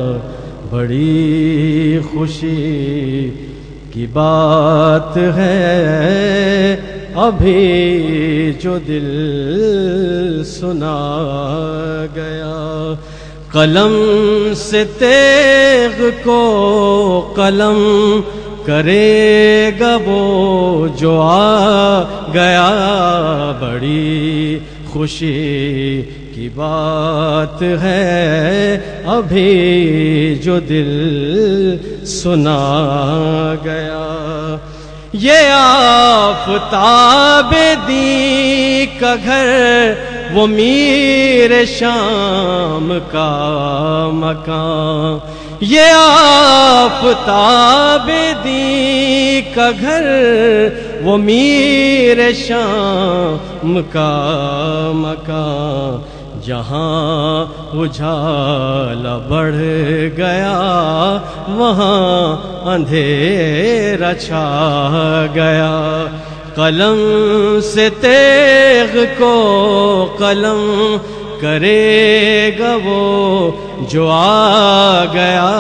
بڑی خوشی کی بات ہے ابھی جو دل سنا گیا. قلم سے تیغ کو قلم کرے گا وہ جو آ گیا، بڑی خوشی کی بات ہے ابھی جو دل سنا گیا۔ یہ آفتاب دی کا گھر، وہ میر شام کا مکان، یہ آفتاب دی کا گھر، وہ میر شام کا مکان، جہاں اجالا بڑھ گیا وہاں اندھیرا چھا گیا۔ قلم سے تیغ کو قلم کرے گا وہ جو آ گیا،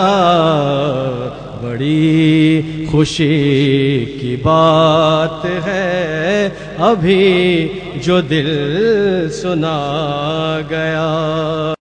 بڑی خوشی کی بات ہے ابھی جو دل سنا گیا۔